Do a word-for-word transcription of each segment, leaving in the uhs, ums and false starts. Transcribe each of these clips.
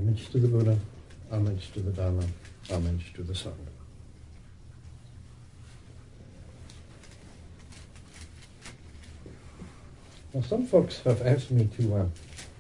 Homage to the Buddha, homage to the Dhamma, homage to the Sangha. Now, some folks have asked me to uh,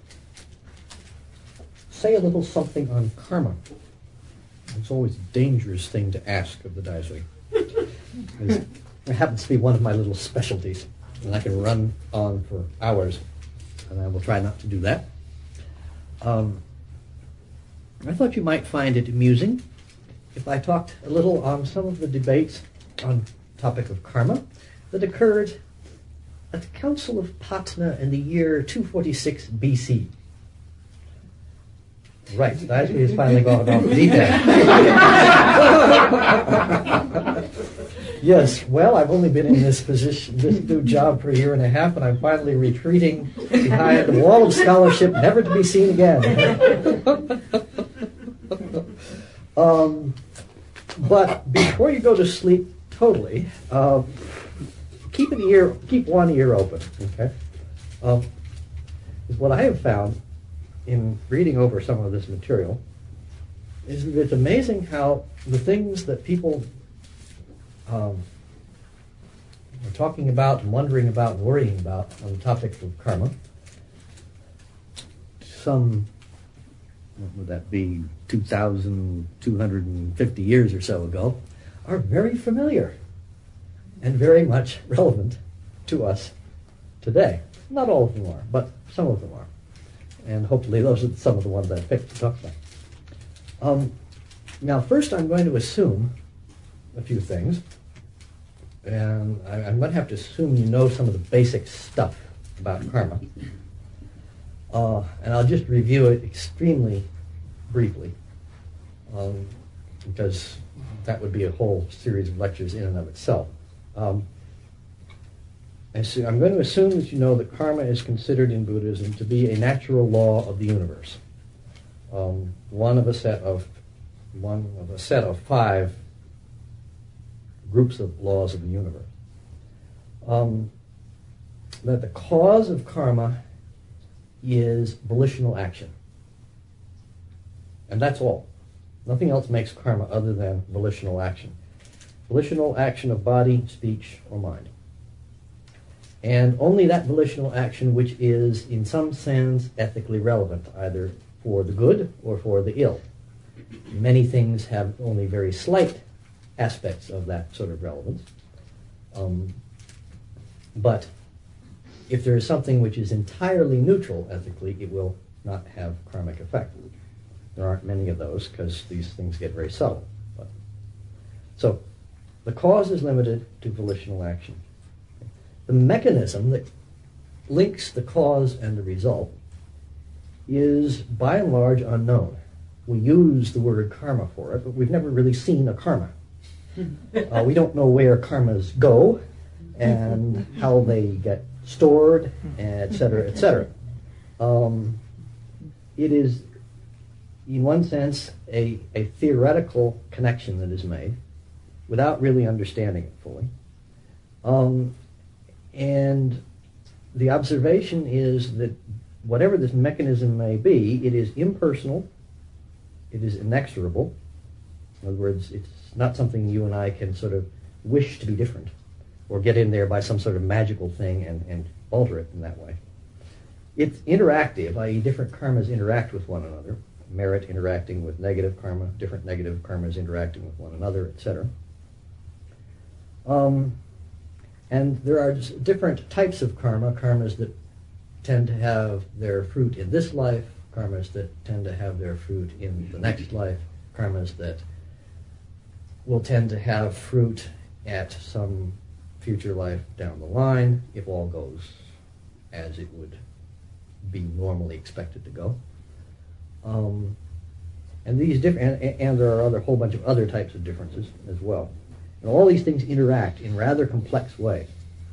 say a little something on karma. It's always a dangerous thing to ask of the Daisui. It happens to be one of my little specialties, and I can run on for hours, and I will try not to do that. Um, I thought you might find it amusing if I talked a little on some of the debates on the topic of karma that occurred at the Council of Patna in the year two forty-six B C. Right, Daisui has finally gone off the deep end. Yes, well, I've only been in this position, this new job for a year and a half, and I'm finally retreating behind a wall of scholarship, never to be seen again. um, but before you go to sleep totally, uh, keep an ear, keep one ear open. Okay, um, what I have found in reading over some of this material is that it's amazing how the things that people um, are talking about and wondering about and worrying about on the topic of karma, some, what would that be, two thousand two hundred fifty years or so ago, are very familiar and very much relevant to us today. Not all of them are, but some of them are. And hopefully those are some of the ones I picked to talk about. Um, now, first I'm going to assume a few things. And I, I'm going to have to assume you know some of the basic stuff about karma. Uh, and I'll just review it extremely briefly, um, because that would be a whole series of lectures in and of itself. Um, and so I'm going to assume that you know that karma is considered in Buddhism to be a natural law of the universe, um, one of a set of one of a set of five groups of laws of the universe. Um, that the cause of karma is volitional action, and that's all. Nothing else makes karma other than volitional action. Volitional action of body, speech, or mind. And only that volitional action which is, in some sense, ethically relevant, either for the good or for the ill. Many things have only very slight aspects of that sort of relevance. Um, but if there is something which is entirely neutral ethically, it will not have karmic effect. There aren't many of those because these things get very subtle. But, so the cause is limited to volitional action. The mechanism that links the cause and the result is by and large unknown. We use the word karma for it, but we've never really seen a karma. Uh, we don't know where karmas go and how they get stored, et cetera, et cetera. Um, it is, in one sense, a, a theoretical connection that is made without really understanding it fully. Um, and the observation is that whatever this mechanism may be, it is impersonal, it is inexorable. In other words, it's not something you and I can sort of wish to be different or get in there by some sort of magical thing and, and alter it in that way. It's interactive, that is different karmas interact with one another, merit interacting with negative karma, different negative karmas interacting with one another, et cetera. Um, and there are different types of karma, karmas that tend to have their fruit in this life, karmas that tend to have their fruit in the next life, karmas that will tend to have fruit at some future life down the line, if all goes as it would be normally expected to go. Um, and these different, and, and there are other whole bunch of other types of differences as well. And all these things interact in rather complex way.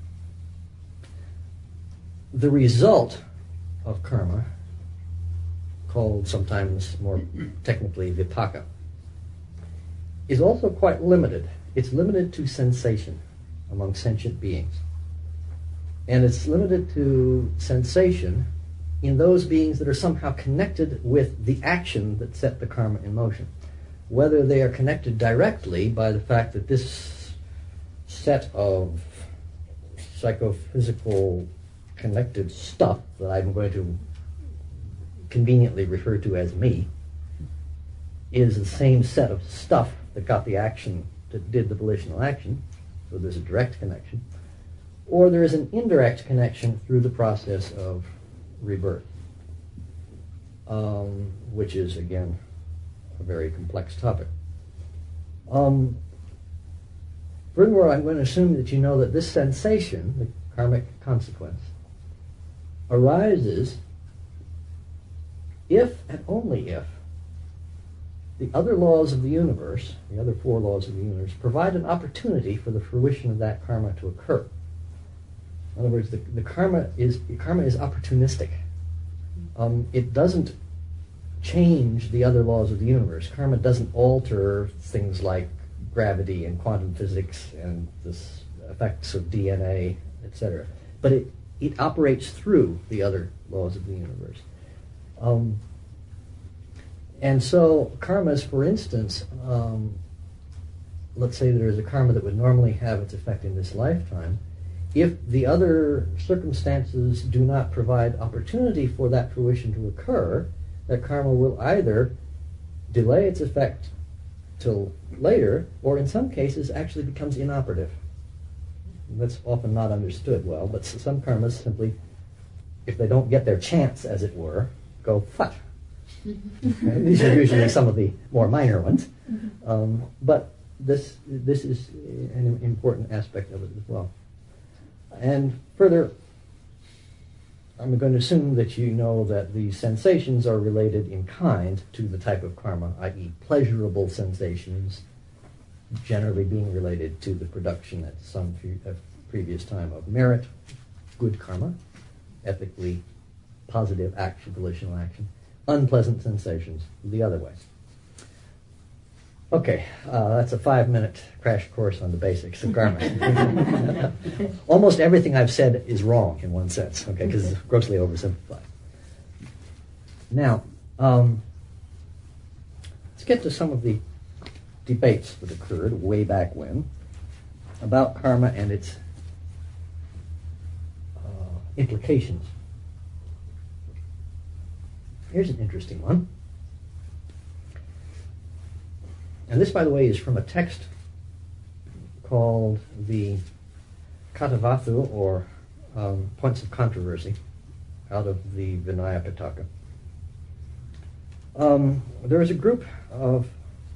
The result of karma, called sometimes more technically vipaka, is also quite limited. It's limited to sensation among sentient beings. And it's limited to sensation in those beings that are somehow connected with the action that set the karma in motion. Whether they are connected directly by the fact that this set of psychophysical connected stuff that I'm going to conveniently refer to as me is the same set of stuff that got the action, that did the volitional action, so there's a direct connection, or there is an indirect connection through the process of rebirth, um, which is, again, a very complex topic. Um, furthermore, I'm going to assume that you know that this sensation, the karmic consequence, arises if and only if the other laws of the universe, the other four laws of the universe, provide an opportunity for the fruition of that karma to occur. In other words, the, the karma is karma is opportunistic. Um, it doesn't change the other laws of the universe. Karma doesn't alter things like gravity and quantum physics and the effects of D N A, et cetera. But it, it operates through the other laws of the universe. Um, and so karmas, for instance, um, let's say there is a karma that would normally have its effect in this lifetime. If the other circumstances do not provide opportunity for that fruition to occur, that karma will either delay its effect till later, or in some cases actually becomes inoperative. That's often not understood well, but some karmas simply, if they don't get their chance, as it were, go fut. Okay? These are usually some of the more minor ones. Um, but this, this is an important aspect of it as well. And further, I'm going to assume that you know that the sensations are related in kind to the type of karma, that is pleasurable sensations, generally being related to the production at some pre- uh, previous time of merit, good karma, ethically positive action, volitional action, unpleasant sensations the other way. Okay, uh, that's a five-minute crash course on the basics of karma. Almost everything I've said is wrong in one sense, okay, because it's grossly oversimplified. Now, um, let's get to some of the debates that occurred way back when about karma and its uh, implications. Here's an interesting one. And this, by the way, is from a text called the Katavathu, or um, Points of Controversy, out of the Vinaya Pitaka. Um, there was a group of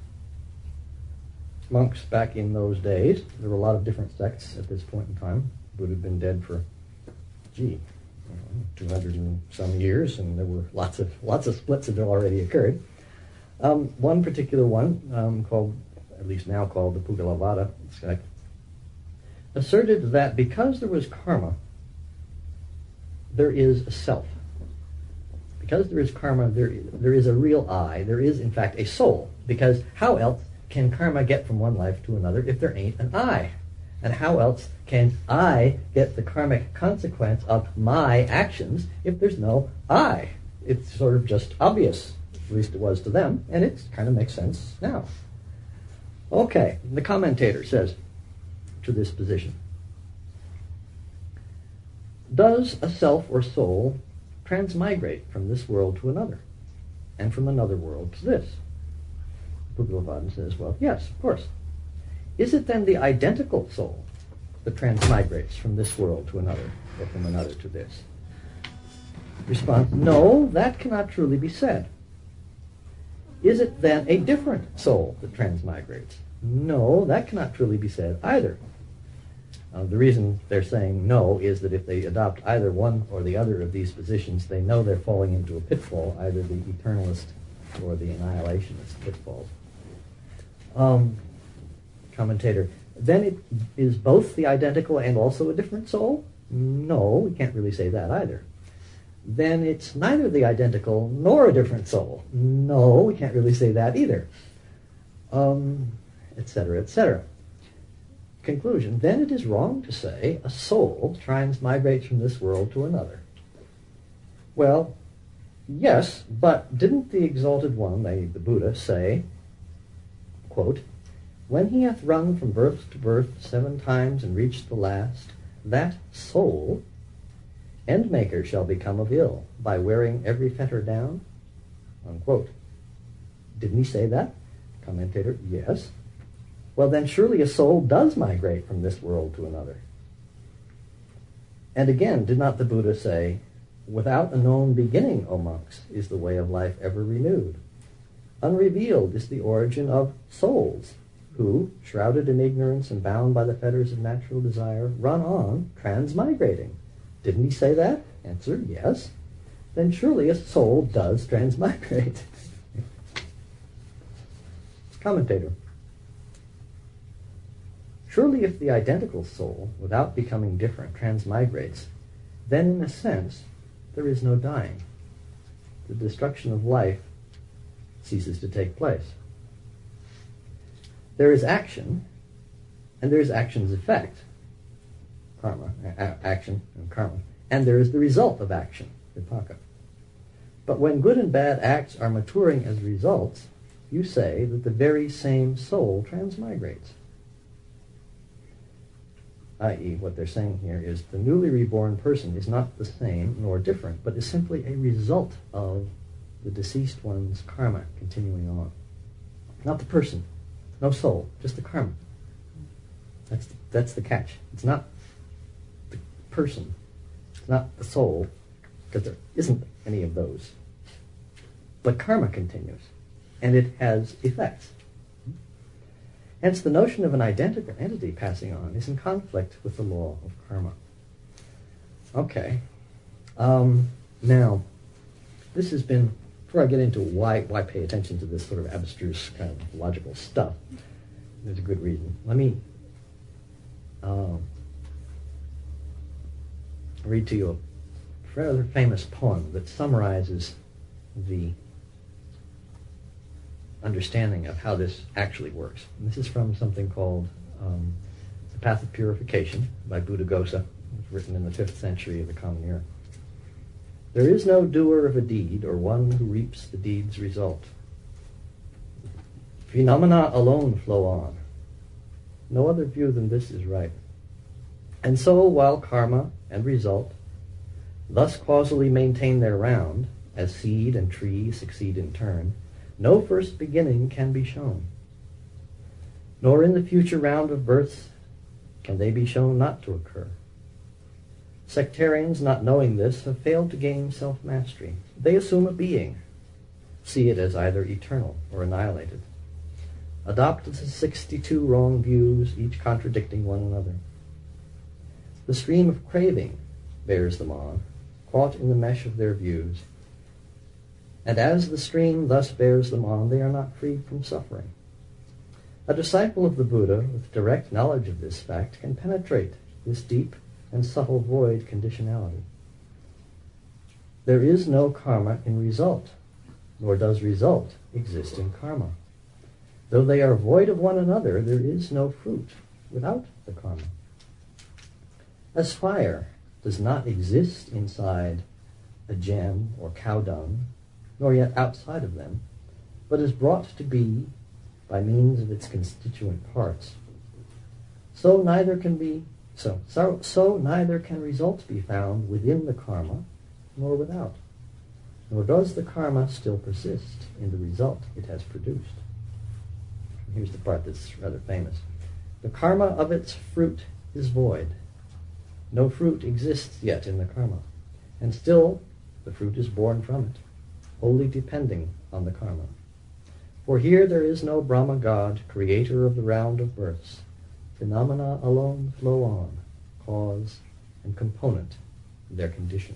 monks back in those days. There were a lot of different sects at this point in time. Buddha had been dead for, gee, two hundred and some years, and there were lots of lots of splits that had already occurred. Um, one particular one, um, called, at least now called the Pugalavada sect, asserted that because there was karma, there is a self. Because there is karma, there, there is a real I. There is, in fact, a soul. Because how else can karma get from one life to another if there ain't an I? And how else can I get the karmic consequence of my actions if there's no I? It's sort of just obvious. At least it was to them, and it kind of makes sense now. Okay, the commentator says to this position, does a self or soul transmigrate from this world to another, and from another world to this? Pugalavada says, well, yes, of course. Is it then the identical soul that transmigrates from this world to another, or from another to this? Response, no, that cannot truly be said. Is it then a different soul that transmigrates? No, that cannot truly be said either. Uh, the reason they're saying no is that if they adopt either one or the other of these positions, they know they're falling into a pitfall, either the eternalist or the annihilationist pitfalls. Um, commentator, then it is both the identical and also a different soul? No, we can't really say that either. Then it's neither the identical nor a different soul. No, we can't really say that either. Um, et cetera, et cetera. Conclusion, then it is wrong to say a soul transmigrates from this world to another. Well, yes, but didn't the Exalted One, the, the Buddha, say, quote, when he hath run from birth to birth seven times and reached the last, that soul, endmaker, shall become of ill by wearing every fetter down? Unquote. Didn't he say that? Commentator, yes. Well, then surely a soul does migrate from this world to another. And again, did not the Buddha say, without a known beginning, O monks, is the way of life ever renewed. Unrevealed is the origin of souls, who, shrouded in ignorance and bound by the fetters of natural desire, run on, transmigrating. Didn't he say that? Answer, yes. Then surely a soul does transmigrate. Commentator. Surely if the identical soul, without becoming different, transmigrates, then in a sense there is no dying. The destruction of life ceases to take place. There is action, and there is action's effect, karma, a- action and karma, and there is the result of action, vipaka. But when good and bad acts are maturing as results, you say that the very same soul transmigrates. that is, what they're saying here is the newly reborn person is not the same nor different, but is simply a result of the deceased one's karma continuing on. Not the person, no soul, just the karma. That's the, that's the catch. It's not the person, it's not the soul, because there isn't any of those. But karma continues, and it has effects. Hence, the notion of an identical entity passing on is in conflict with the law of karma. Okay. Um, now, this has been, before I get into why why pay attention to this sort of abstruse kind of logical stuff, there's a good reason. Let me uh, read to you a rather famous poem that summarizes the understanding of how this actually works. And this is from something called um, The Path of Purification by Buddhaghosa. It was written in the fifth century of the Common Era. There is no doer of a deed or one who reaps the deed's result. Phenomena alone flow on. No other view than this is right. And so, while karma and result thus causally maintain their round, as seed and tree succeed in turn, no first beginning can be shown. Nor in the future round of births can they be shown not to occur. Sectarians, not knowing this, have failed to gain self-mastery. They assume a being, see it as either eternal or annihilated. Adopt the sixty-two wrong views, each contradicting one another. The stream of craving bears them on, caught in the mesh of their views. And as the stream thus bears them on, they are not freed from suffering. A disciple of the Buddha with direct knowledge of this fact can penetrate this deep and subtle void conditionality. There is no karma in result, nor does result exist in karma. Though they are void of one another, there is no fruit without the karma. As fire does not exist inside a gem or cow dung, nor yet outside of them, but is brought to be by means of its constituent parts, so neither can be so, so so neither can results be found within the karma nor without, nor does the karma still persist in the result it has produced. Here's the part that's rather famous. The karma of its fruit is void. No fruit exists yet in the karma, and still the fruit is born from it, wholly depending on the karma. For here there is no Brahma God, creator of the round of births. Phenomena alone flow on, cause and component of their condition.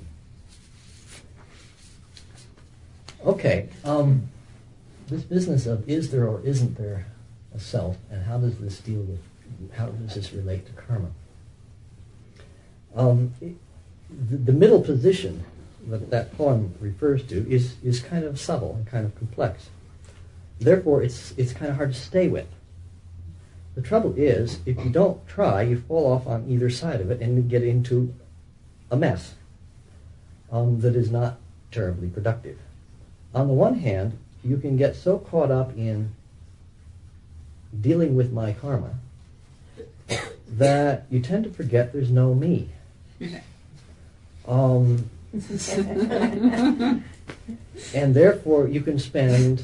Okay, um, this business of is there or isn't there a self, and how does this deal with, how does this relate to karma? Um, it, the, the middle position that that poem refers to is, is kind of subtle and kind of complex. Therefore, it's it's kind of hard to stay with. The trouble is, if you don't try, you fall off on either side of it and you get into a mess um, that is not terribly productive. On the one hand, you can get so caught up in dealing with my karma that you tend to forget there's no me. Um, and therefore you can spend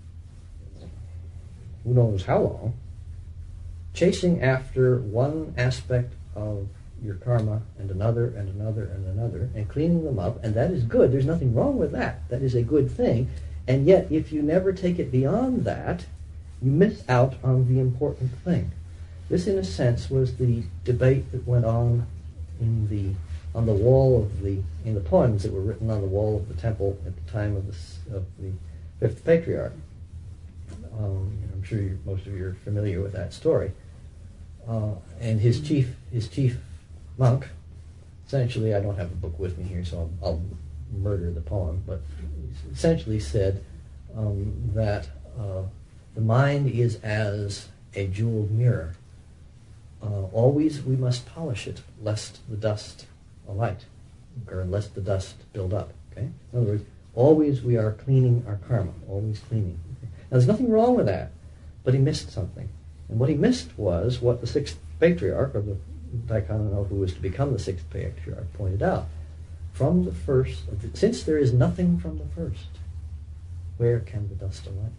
who knows how long chasing after one aspect of your karma and another and another and another and cleaning them up, and that is good. There's nothing wrong with that. That is a good thing. And yet, if you never take it beyond that, you miss out on the important thing. This, in a sense, was the debate that went on in the on the wall of the in the poems that were written on the wall of the temple at the time of the of the fifth patriarch. Um, I'm sure you're, most of you are familiar with that story. Uh, and his chief his chief monk, essentially, I don't have the book with me here, so I'll, I'll murder the poem, but essentially said um, that uh, the mind is as a jeweled mirror. Uh, always we must polish it, lest the dust alight, or lest the dust build up. Okay. In other words, always we are cleaning our karma, always cleaning. Okay? Now, there's nothing wrong with that, but he missed something, and what he missed was what the sixth patriarch, or the Daikanano, who was to become the sixth patriarch, pointed out. From the first, since there is nothing from the first, where can the dust alight?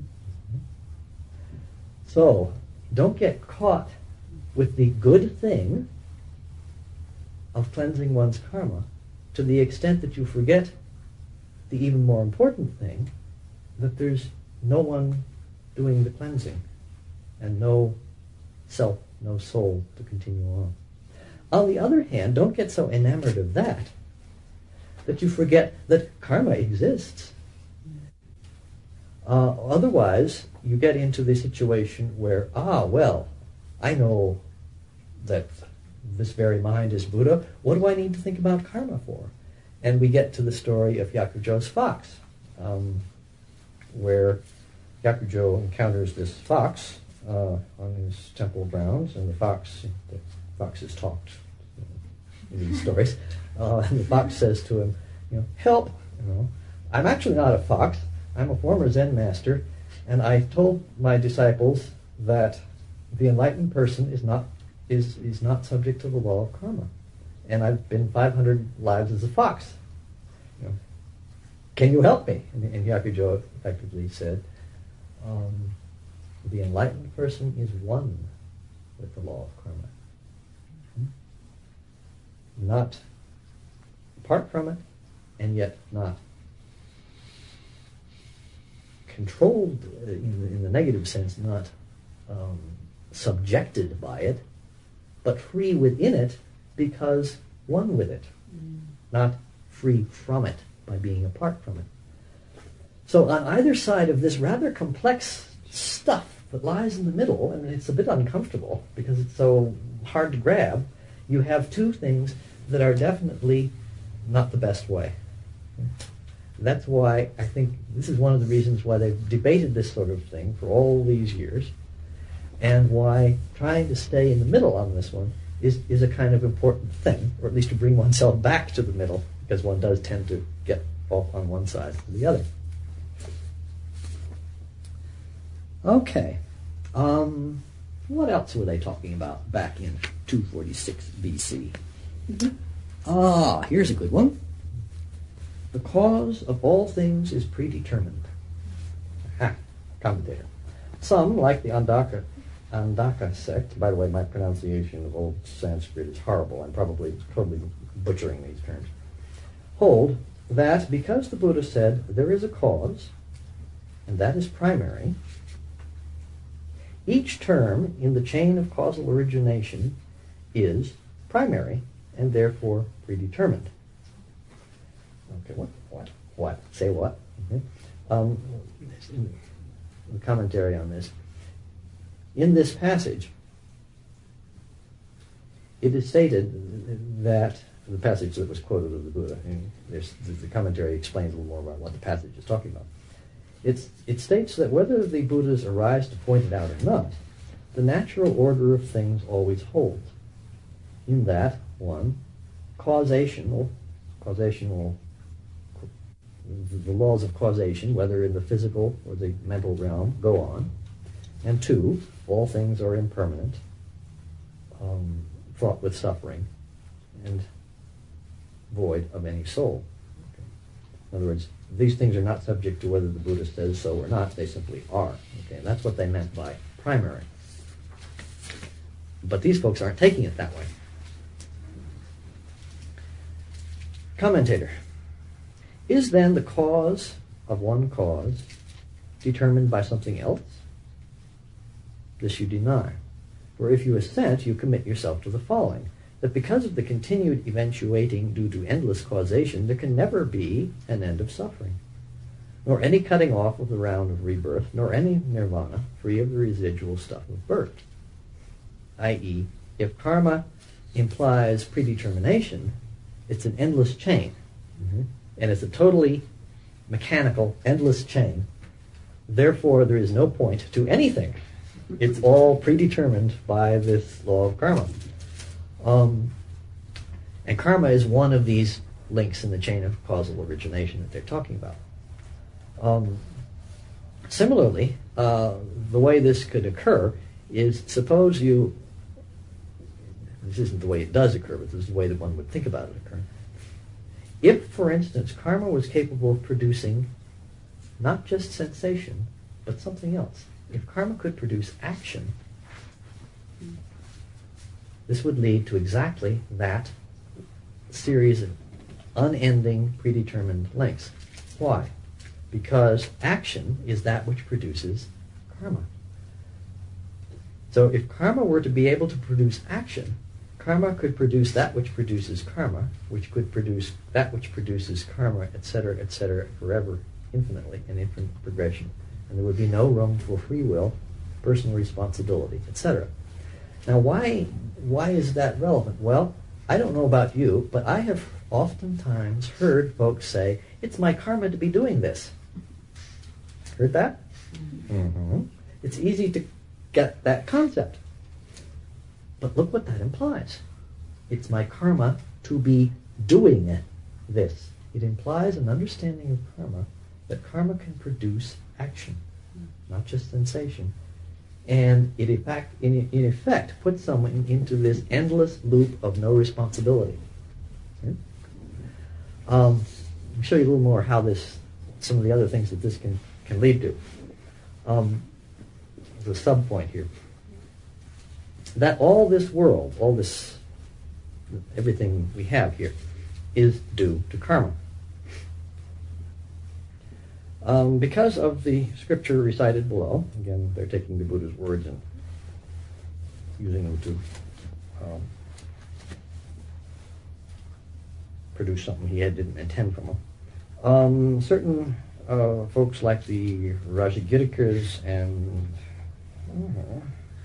So, don't get caught with the good thing of cleansing one's karma to the extent that you forget the even more important thing, that there's no one doing the cleansing and no self, no soul to continue on. On the other hand, don't get so enamored of that that you forget that karma exists. Uh, otherwise, you get into the situation where, ah, well, I know that this very mind is Buddha. What do I need to think about karma for? And we get to the story of Yakujo's fox, um, where Yakujo encounters this fox uh, on his temple grounds, and the fox, the foxes talked in these stories, uh, and the fox says to him, you know, help, you know, I'm actually not a fox. I'm a former Zen master, and I told my disciples that the enlightened person is not is is not subject to the law of karma, and I've been five hundred lives as a fox. You know, can you help me? And, and Yakujo effectively said, um, the enlightened person is one with the law of karma, not apart from it, and yet not controlled in the, in the negative sense, not um, subjected by it, but free within it because one with it, mm. not free from it by being apart from it. So on either side of this rather complex stuff that lies in the middle, and it's a bit uncomfortable because it's so hard to grab, you have two things that are definitely not the best way. That's why I think this is one of the reasons why they've debated this sort of thing for all these years, and why trying to stay in the middle on this one is, is a kind of important thing, or at least to bring oneself back to the middle, because one does tend to get off on one side or the other. Okay. Um, what else were they talking about back in two forty-six B C? Mm-hmm. Ah, here's a good one. The cause of all things is predetermined. Aha, commentator. Some, like the Andaka, Andaka sect, by the way, my pronunciation of old Sanskrit is horrible. I'm probably totally butchering these terms, hold that because the Buddha said there is a cause, and that is primary, each term in the chain of causal origination is primary and therefore predetermined. Okay, what? What? What? Say what? Mm-hmm. Um, the commentary on this. In this passage, it is stated that the passage that was quoted of the Buddha, and there's, the commentary explains a little more about what the passage is talking about. It's, it states that whether the Buddhas arise to point it out or not, the natural order of things always holds. In that, one, causational, causational the, the laws of causation, whether in the physical or the mental realm, go on. And two, all things are impermanent, um, fraught with suffering, and void of any soul. Okay. In other words, these things are not subject to whether the Buddha says so or not, they simply are. Okay, and that's what they meant by primary. But these folks aren't taking it that way. Commentator. Is then the cause of one cause determined by something else? This you deny. For if you assent, you commit yourself to the following, that because of the continued eventuating due to endless causation, there can never be an end of suffering, nor any cutting off of the round of rebirth, nor any nirvana free of the residual stuff of birth. that is, if karma implies predetermination, it's an endless chain. Mm-hmm. And it's a totally mechanical, endless chain. Therefore, there is no point to anything. It's all predetermined by this law of karma. Um, and karma is one of these links in the chain of causal origination that they're talking about. Um, similarly, uh, the way this could occur is, suppose you, this isn't the way it does occur, but this is the way that one would think about it occurring. If, for instance, karma was capable of producing not just sensation, but something else, if karma could produce action, this would lead to exactly that series of unending predetermined links. Why? Because action is that which produces karma. So if karma were to be able to produce action, karma could produce that which produces karma, which could produce that which produces karma, et cetera, et cetera, forever, infinitely, in infinite progression. And there would be no room for free will, personal responsibility, et cetera. Now, why, why is that relevant? Well, I don't know about you, but I have oftentimes heard folks say, it's my karma to be doing this. Heard that? Mm-hmm. It's easy to get that concept. But look what that implies. It's my karma to be doing this. It implies an understanding of karma, that karma can produce action, not just sensation. And it in fact, in, in effect puts someone into this endless loop of no responsibility. Okay? Um, let me show you a little more how this, some of the other things that this can, can lead to. Um, the sub point here. That all this world, all this, everything we have here, is due to karma. Um, because of the scripture recited below, again, they're taking the Buddha's words and using them to um, produce something he had, didn't intend from them. Um, certain uh, folks like the Rajagirikas and uh,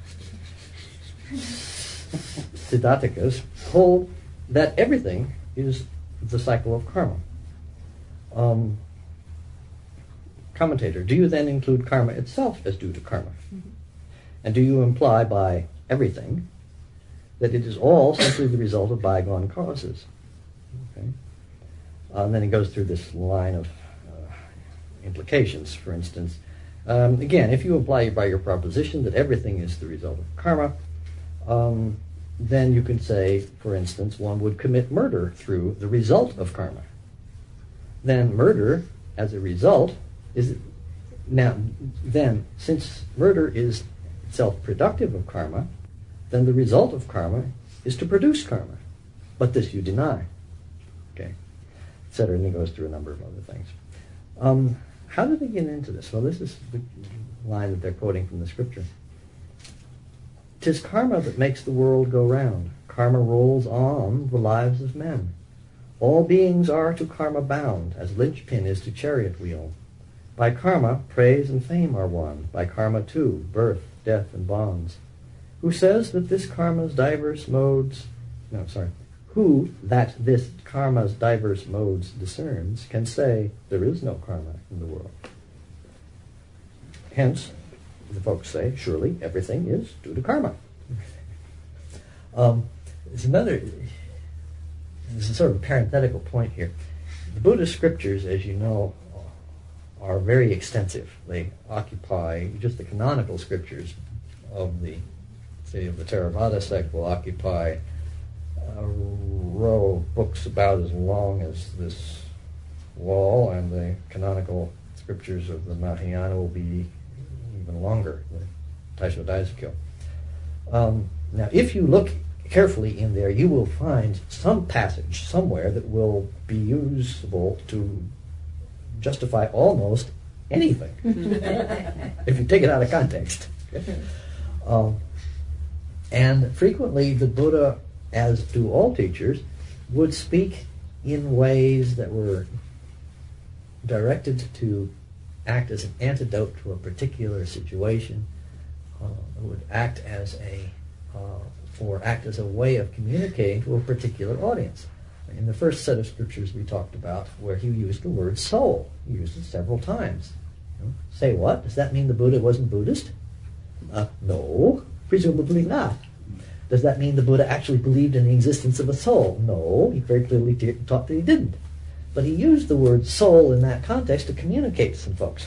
Siddharthikas hold that everything is the cycle of karma. Um, commentator, do you then include karma itself as due to karma? Mm-hmm. And do you imply by everything that it is all simply the result of bygone causes? Okay. Uh, and then he goes through this line of uh, implications. For instance, um, again, if you imply by your proposition that everything is the result of karma, um, then you can say, for instance, one would commit murder through the result of karma. Then murder, as a result, is now then since murder is itself productive of karma, then the result of karma is to produce karma. But this you deny. Okay, et cetera. And he goes through a number of other things. Um, how did they get into this? Well, this is the line that they're quoting from the scripture. "'Tis karma that makes the world go round. Karma rolls on the lives of men. All beings are to karma bound, as linchpin is to chariot wheel. By karma, praise and fame are won. By karma, too, birth, death, and bonds. Who says that this karma's diverse modes... No, sorry. Who that this karma's diverse modes discerns can say there is no karma in the world. Hence, the folks say, surely everything is due to karma." Um, it's another... This is sort of a parenthetical point here. the Buddhist scriptures, as you know, are very extensive. They occupy, just the canonical scriptures of the, say, of the Theravada sect will occupy a row of books about as long as this wall, and the canonical scriptures of the Mahayana will be even longer, the Taisho Daisukyo. Um, now, if you look carefully in there, you will find some passage somewhere that will be usable to justify almost anything, if you take it out of context. Okay? Um, and frequently the Buddha, as do all teachers, would speak in ways that were directed to act as an antidote to a particular situation, uh, would act as a, uh, or act as a way of communicating to a particular audience. In the first set of scriptures we talked about, where he used the word soul, he used it several times. You know, say what? Does that mean the Buddha wasn't Buddhist? Uh, no, presumably not. Does that mean the Buddha actually believed in the existence of a soul? No, he very clearly t- taught that he didn't. But he used the word soul in that context to communicate to some folks.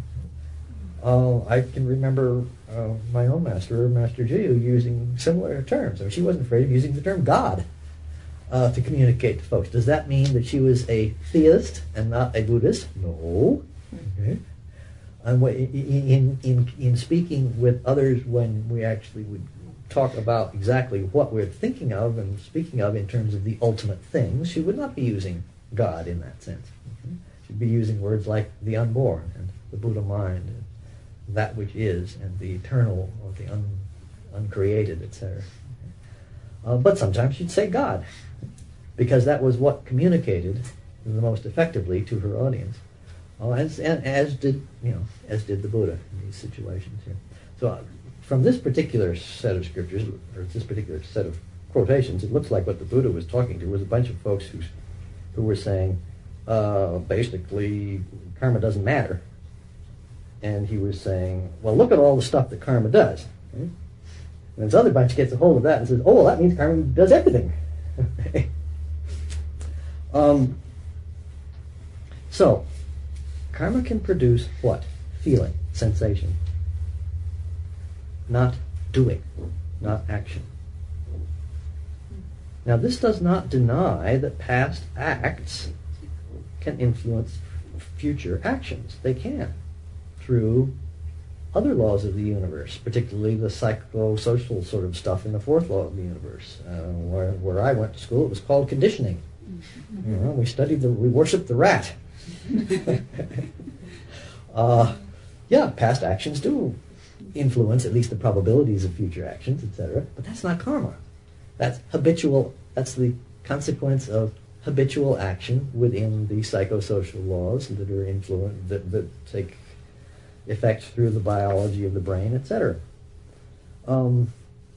Uh, I can remember uh, my own master, Master Jiyu, using similar terms. I mean, she wasn't afraid of using the term God uh, to communicate to folks. Does that mean that she was a theist and not a Buddhist? No. Okay. And in, in, in speaking with others, when we actually would talk about exactly what we're thinking of and speaking of in terms of the ultimate things, she would not be using God in that sense. Okay? She'd be using words like the unborn and the Buddha mind and that which is and the eternal or the un, uncreated, et cetera. Okay? Uh, but sometimes she'd say God, because that was what communicated the most effectively to her audience. Uh, as, and as did you know, as did the Buddha in these situations here. So, uh, from this particular set of scriptures, or this particular set of quotations, it looks like what the Buddha was talking to was a bunch of folks who, who were saying, uh, basically, karma doesn't matter. And he was saying, well, look at all the stuff that karma does. Okay? And this other bunch gets a hold of that and says, oh, well, that means karma does everything. um, so, karma can produce what? Feeling, sensation. Not doing, not action. Now, this does not deny that past acts can influence future actions. They can, through other laws of the universe, particularly the psychosocial sort of stuff in the fourth law of the universe. Uh, where, where I went to school, it was called conditioning. You know, we studied the, we worshipped the rat. uh, yeah, past actions do influence at least the probabilities of future actions, et cetera. But that's not karma. That's habitual. That's the consequence of habitual action within the psychosocial laws that are influence that, that take effect through the biology of the brain, et cetera. Um,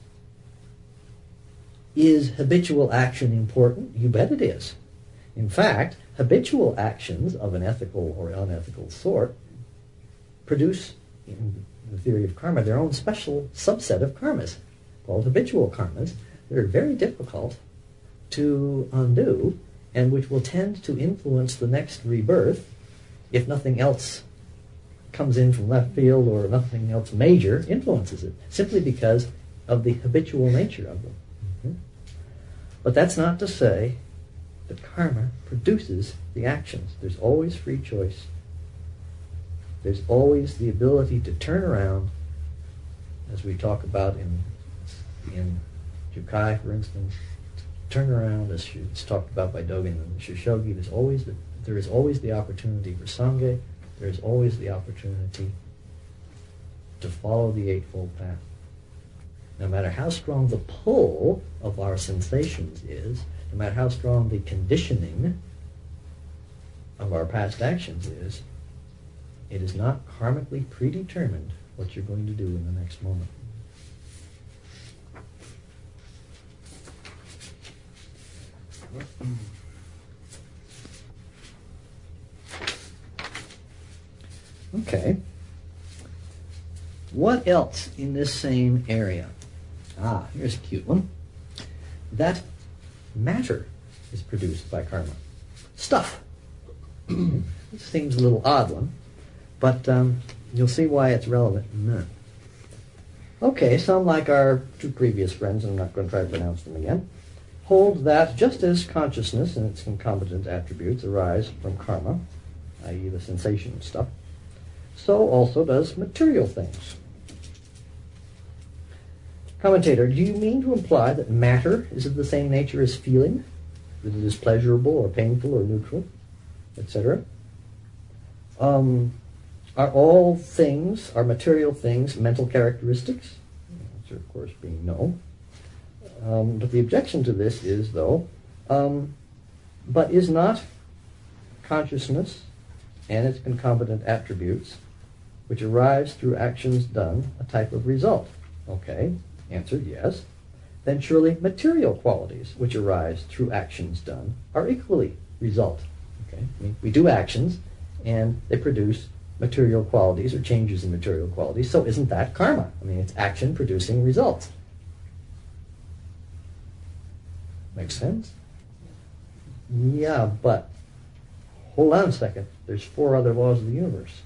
is habitual action important? You bet it is. In fact, habitual actions of an ethical or unethical sort produce, in the theory of karma, their own special subset of karmas, called habitual karmas, that are very difficult to undo, and which will tend to influence the next rebirth if nothing else comes in from left field or nothing else major influences it, simply because of the habitual nature of them. Mm-hmm. But that's not to say that karma produces the actions. There's always free choice. There's always the ability to turn around, as we talk about in in Jukai, for instance. Turn around, as it's talked about by Dogen and Shishogi. There's always the, there is always the opportunity for Sangha. There is always the opportunity to follow the Eightfold Path. No matter how strong the pull of our sensations is, no matter how strong the conditioning of our past actions is, it is not karmically predetermined what you're going to do in the next moment. Okay. What else in this same area? Ah, here's a cute one. That matter is produced by karma. Stuff. This seems a little odd one, but um, you'll see why it's relevant in a minute. Okay, some, like our two previous friends, and I'm not going to try to pronounce them again, hold that just as consciousness and its concomitant attributes arise from karma, that is the sensation stuff, so also does material things. Commentator, do you mean to imply that matter is of the same nature as feeling, that it is pleasurable or painful or neutral, et cetera? Um, are all things, are material things, mental characteristics? The answer, of course, being no. Um, but the objection to this is, though, um, but is not consciousness and its concomitant attributes, which arise through actions done, a type of result? Okay, answer yes. Then surely material qualities which arise through actions done are equally result. Okay, I mean, we do actions and they produce material qualities or changes in material qualities, so isn't that karma? I mean, it's action producing results. Makes sense? Yeah, but hold on a second. There's four other laws of the universe.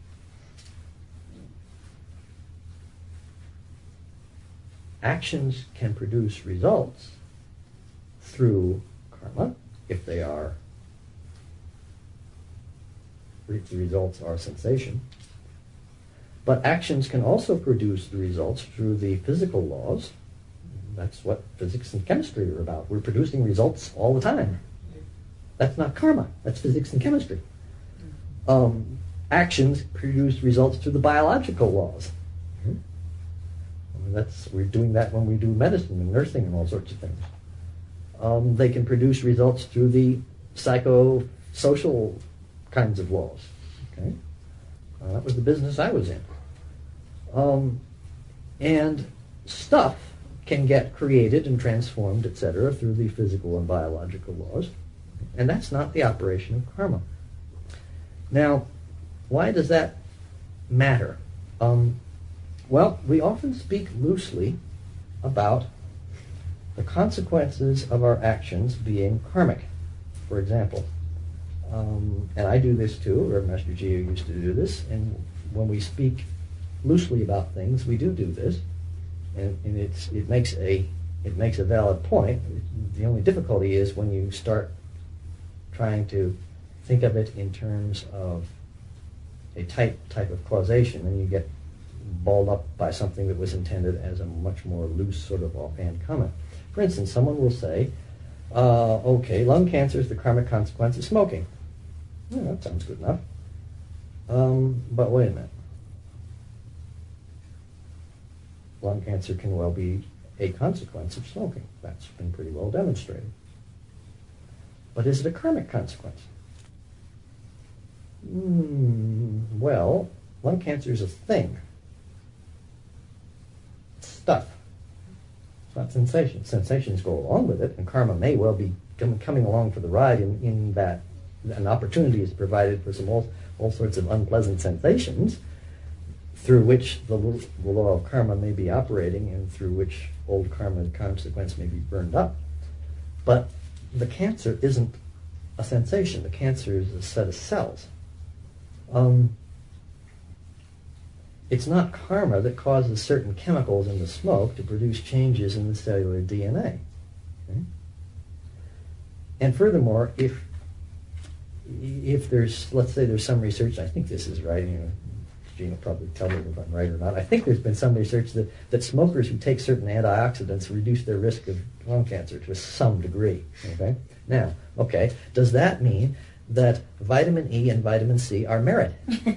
Actions can produce results through karma if they are, if the results are sensation. But actions can also produce the results through the physical laws. That's what physics and chemistry are about. We're producing results all the time. That's not karma. That's physics and chemistry. Um, actions produce results through the biological laws. Mm-hmm. I mean, that's, we're doing that when we do medicine and nursing and all sorts of things. Um, they can produce results through the psychosocial kinds of laws. Okay, uh, that was the business I was in. Um, and stuff can get created and transformed, et cetera, through the physical and biological laws. And that's not the operation of karma. Now, why does that matter? Um, well, we often speak loosely about the consequences of our actions being karmic, for example. Um, and I do this too, or Master Gio used to do this, and when we speak loosely about things, we do do this. And, and it's, it makes a it makes a valid point. The only difficulty is when you start trying to think of it in terms of a type type of causation, and you get balled up by something that was intended as a much more loose sort of offhand comment. For instance, someone will say, uh, "Okay, lung cancer is the karmic consequence of smoking." Yeah, that sounds good enough. Um, but wait a minute. Lung cancer can well be a consequence of smoking. That's been pretty well demonstrated. But is it a karmic consequence? Mm, well, lung cancer is a thing. It's stuff. It's not sensation. Sensations go along with it, and karma may well be com- coming along for the ride in, in that an opportunity is provided for some all, all sorts of unpleasant sensations, through which the, the law of karma may be operating and through which old karma consequence may be burned up. But the cancer isn't a sensation. The cancer is a set of cells. Um, it's not karma that causes certain chemicals in the smoke to produce changes in the cellular D N A. Okay? And furthermore, if if there's, let's say there's some research, I think this is right, you know, Gene will probably tell me if I'm right or not. I think there's been some research that, that smokers who take certain antioxidants reduce their risk of lung cancer to some degree. Okay? Now, okay, does that mean that vitamin E and vitamin C are merit?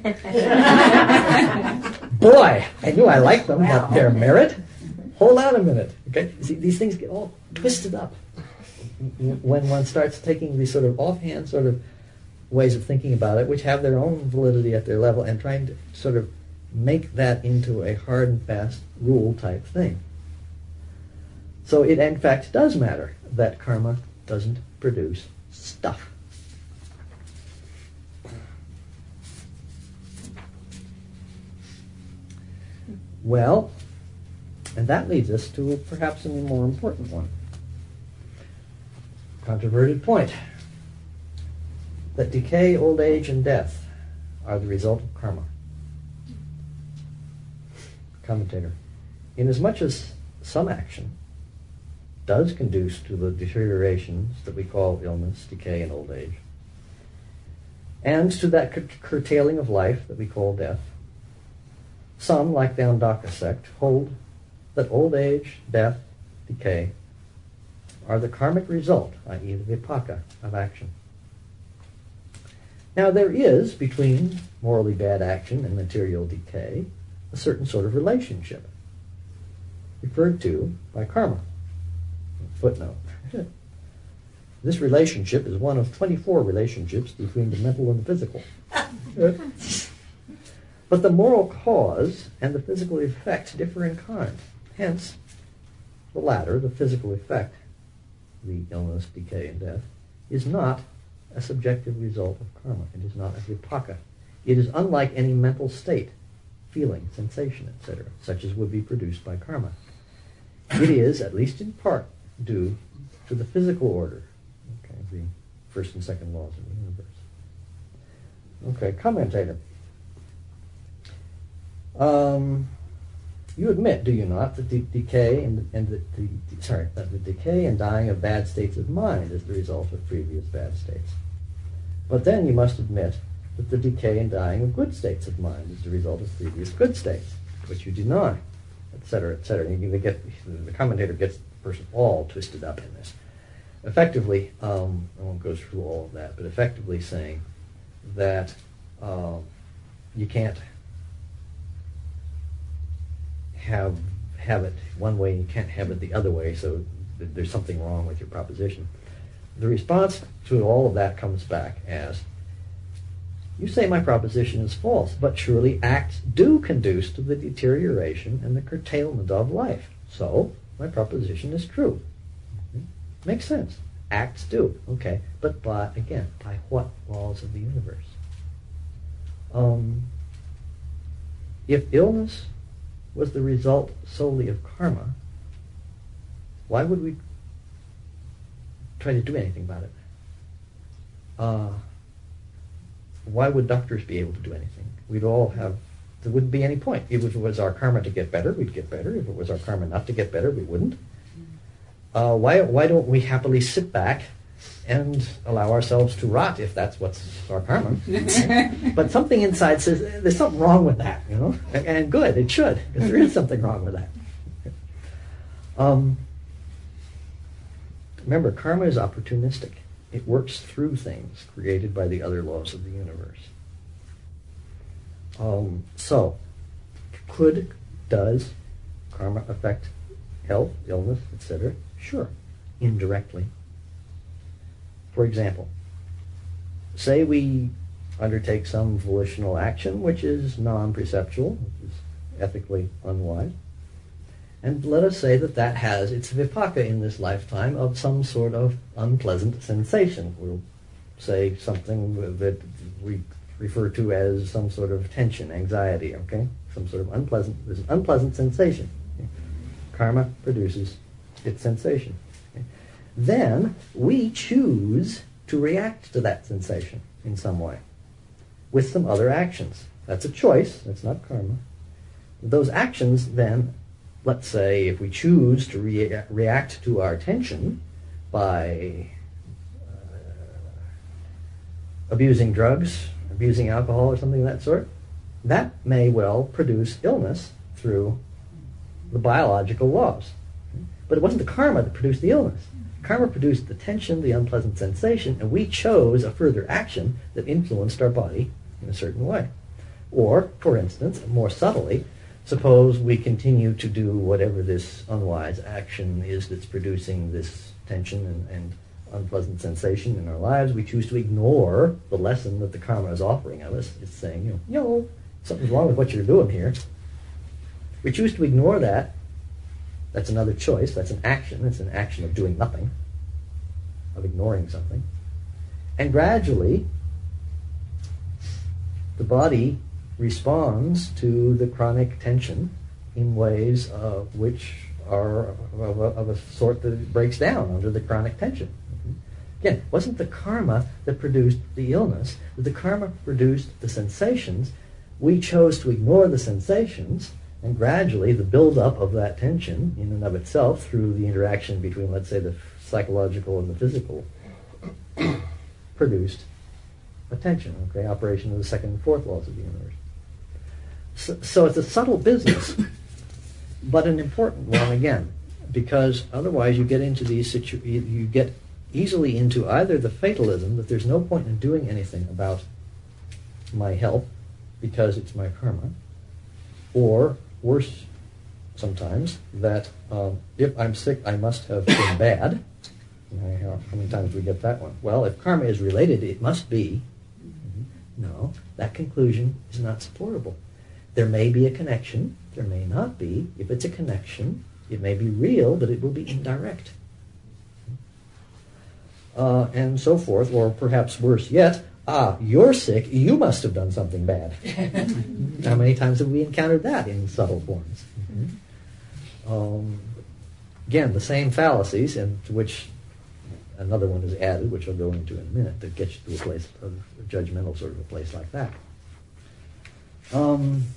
Boy, I knew I liked them, wow. But they're merit? Hold on a minute. Okay? See, these things get all twisted up when one starts taking these sort of offhand sort of ways of thinking about it, which have their own validity at their level, and trying to sort of make that into a hard and fast rule type thing. So it in fact does matter that karma doesn't produce stuff. Well, and that leads us to perhaps a more important one. Controverted point. that decay, old age, and death are the result of karma. Commentator. Inasmuch as some action does conduce to the deteriorations that we call illness, decay, and old age, and to that cur- curtailing of life that we call death, some, like the Andaka sect, hold that old age, death, decay are the karmic result, that is the vipaka, of action. Now there is, between morally bad action and material decay, a certain sort of relationship, referred to by karma. Footnote. This relationship is one of twenty-four relationships between the mental and the physical. But the moral cause and the physical effect differ in kind. Hence, the latter, the physical effect, the illness, decay, and death, is not a subjective result of karma. It is not a vipaka. It is unlike any mental state, feeling, sensation, et cetera, such as would be produced by karma. It is, at least in part, due to the physical order, okay, the first and second laws of the universe. Okay, commentator. Um, you admit, do you not, that the decay and, and the, the, the sorry, that the decay and dying of bad states of mind is the result of previous bad states. But then you must admit that the decay and dying of good states of mind is the result of previous good states, which you deny, et cetera, et cetera. You get, the commentator gets the person all twisted up in this. Effectively, um, I won't go through all of that, but effectively saying that um, you can't have have it one way and you can't have it the other way, so th- there's something wrong with your proposition. The response to all of that comes back as, you say my proposition is false, but surely acts do conduce to the deterioration and the curtailment of life. So, my proposition is true. Okay. Makes sense. Acts do. Okay. But by, again, by what laws of the universe? Um, if illness was the result solely of karma, why would we try to do anything about it? Uh, why would doctors be able to do anything? We'd all have, there wouldn't be any point. If it was our karma to get better, we'd get better. If it was our karma not to get better, we wouldn't. Uh, why, why don't we happily sit back and allow ourselves to rot if that's what's our karma? But something inside says, there's something wrong with that, you know? And, and good, it should, because there is something wrong with that. Um, remember, karma is opportunistic. It works through things created by the other laws of the universe. Um, so, could, does karma affect health, illness, et cetera? Sure, indirectly. For example, say we undertake some volitional action which is non-perceptual, which is ethically unwise, and let us say that that has its vipaka in this lifetime of some sort of unpleasant sensation. We'll say something that we refer to as some sort of tension, anxiety, okay? Some sort of unpleasant, there's an unpleasant sensation. Okay? Karma produces its sensation. Okay? Then we choose to react to that sensation in some way with some other actions. That's a choice, that's not karma. Those actions then, let's say if we choose to rea- react to our tension by uh, abusing drugs, abusing alcohol or something of that sort, that may well produce illness through the biological laws. But it wasn't the karma that produced the illness. Karma produced the tension, the unpleasant sensation, and we chose a further action that influenced our body in a certain way. Or, for instance, more subtly, suppose we continue to do whatever this unwise action is that's producing this tension and, and unpleasant sensation in our lives. We choose to ignore the lesson that the karma is offering of us. It's saying, you know, you know, something's wrong with what you're doing here. We choose to ignore that. That's another choice. That's an action. It's an action of doing nothing, of ignoring something. And gradually, the body responds to the chronic tension in ways uh, which are of a, of a sort that breaks down under the chronic tension. Again, it wasn't the karma that produced the illness, but the karma produced the sensations. We chose to ignore the sensations, and gradually the buildup of that tension in and of itself through the interaction between, let's say, the psychological and the physical produced a tension, okay, operation of the second and fourth laws of the universe. So, so it's a subtle business, but an important one again, because otherwise you get into these situ- you, you get easily into either the fatalism that there's no point in doing anything about my health because it's my karma, or worse sometimes, that um, if I'm sick I must have been bad. You know, how, how many times do we get that one? Well, if karma is related, it must be. No, that conclusion is not supportable. There may be a connection, there may not be. If it's a connection, it may be real, but it will be indirect. Uh, and so forth, or perhaps worse yet, ah, you're sick, you must have done something bad. How many times have we encountered that in subtle forms? Mm-hmm. Um, again, the same fallacies, and to which another one is added, which I'll go into in a minute, that gets you to a place of a judgmental sort of a place like that. Um,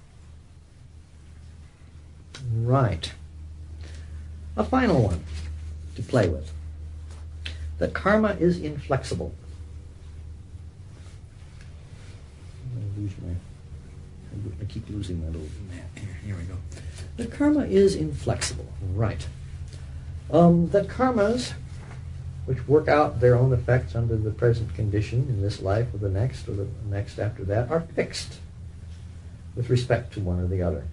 right. A final one to play with. That karma is inflexible. I'm going to lose my, I keep losing my little map here. Here we go. That karma is inflexible. Right. Um, that karmas, which work out their own effects under the present condition in this life or the next or the next after that, are fixed with respect to one or the other.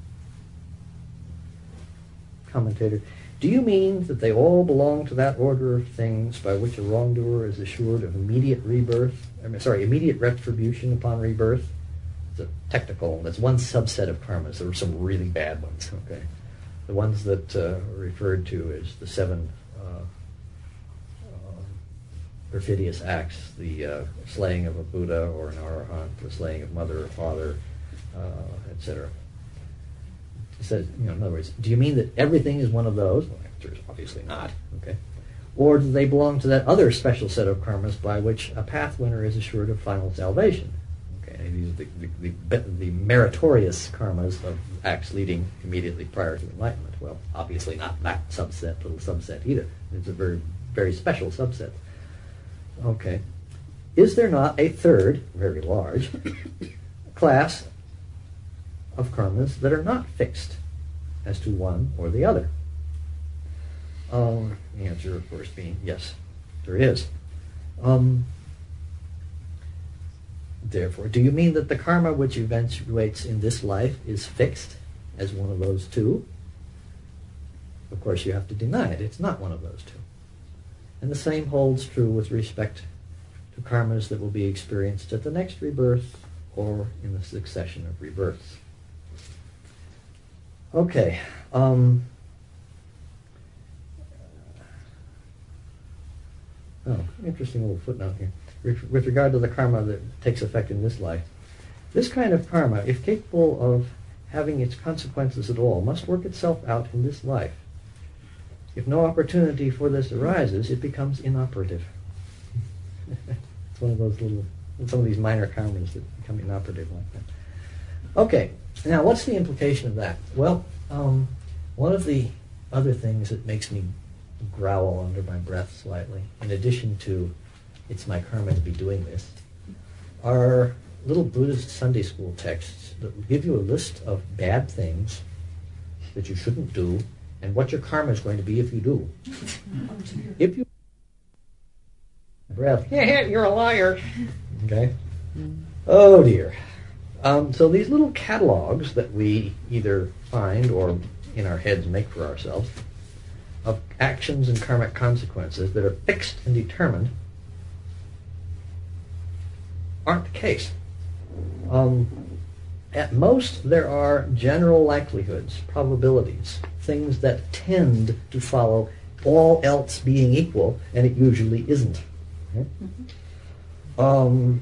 Commentator, do you mean that they all belong to that order of things by which a wrongdoer is assured of immediate rebirth, I mean, sorry, immediate retribution upon rebirth? It's a technical, that's one subset of karmas. There were some really bad ones, okay? The ones that uh, are referred to as the seven uh, uh, perfidious acts, the uh, slaying of a Buddha or an Arahant, the slaying of mother or father, uh, et cetera. It says, you know, in other words, do you mean that everything is one of those? Well, the answer is obviously not, okay? Or do they belong to that other special set of karmas by which a path winner is assured of final salvation? Okay, these are the, the, the, the meritorious karmas of acts leading immediately prior to enlightenment. Well, obviously not that subset, little subset either. It's a very, very special subset. Okay. Is there not a third, very large, class of karmas that are not fixed as to one or the other? Um, the answer, of course, being yes, there is. Um, therefore, do you mean that the karma which eventuates in this life is fixed as one of those two? Of course, you have to deny it. It's not one of those two. And the same holds true with respect to karmas that will be experienced at the next rebirth or in the succession of rebirths. Okay. Um, oh, interesting little footnote here. With, with regard to the karma that takes effect in this life, this kind of karma, if capable of having its consequences at all, must work itself out in this life. If no opportunity for this arises, it becomes inoperative. It's one of those little, some of these minor karmas that become inoperative like that. Okay. Now, what's the implication of that? Well, um, one of the other things that makes me growl under my breath slightly, in addition to it's my karma to be doing this, are little Buddhist Sunday school texts that will give you a list of bad things that you shouldn't do and what your karma is going to be if you do. If you breath, yeah, you're a liar. Okay? Oh, dear. Um, so these little catalogs that we either find or in our heads make for ourselves of actions and karmic consequences that are fixed and determined aren't the case. Um, at most, there are general likelihoods, probabilities, things that tend to follow, all else being equal, and it usually isn't. Okay? Mm-hmm. Um,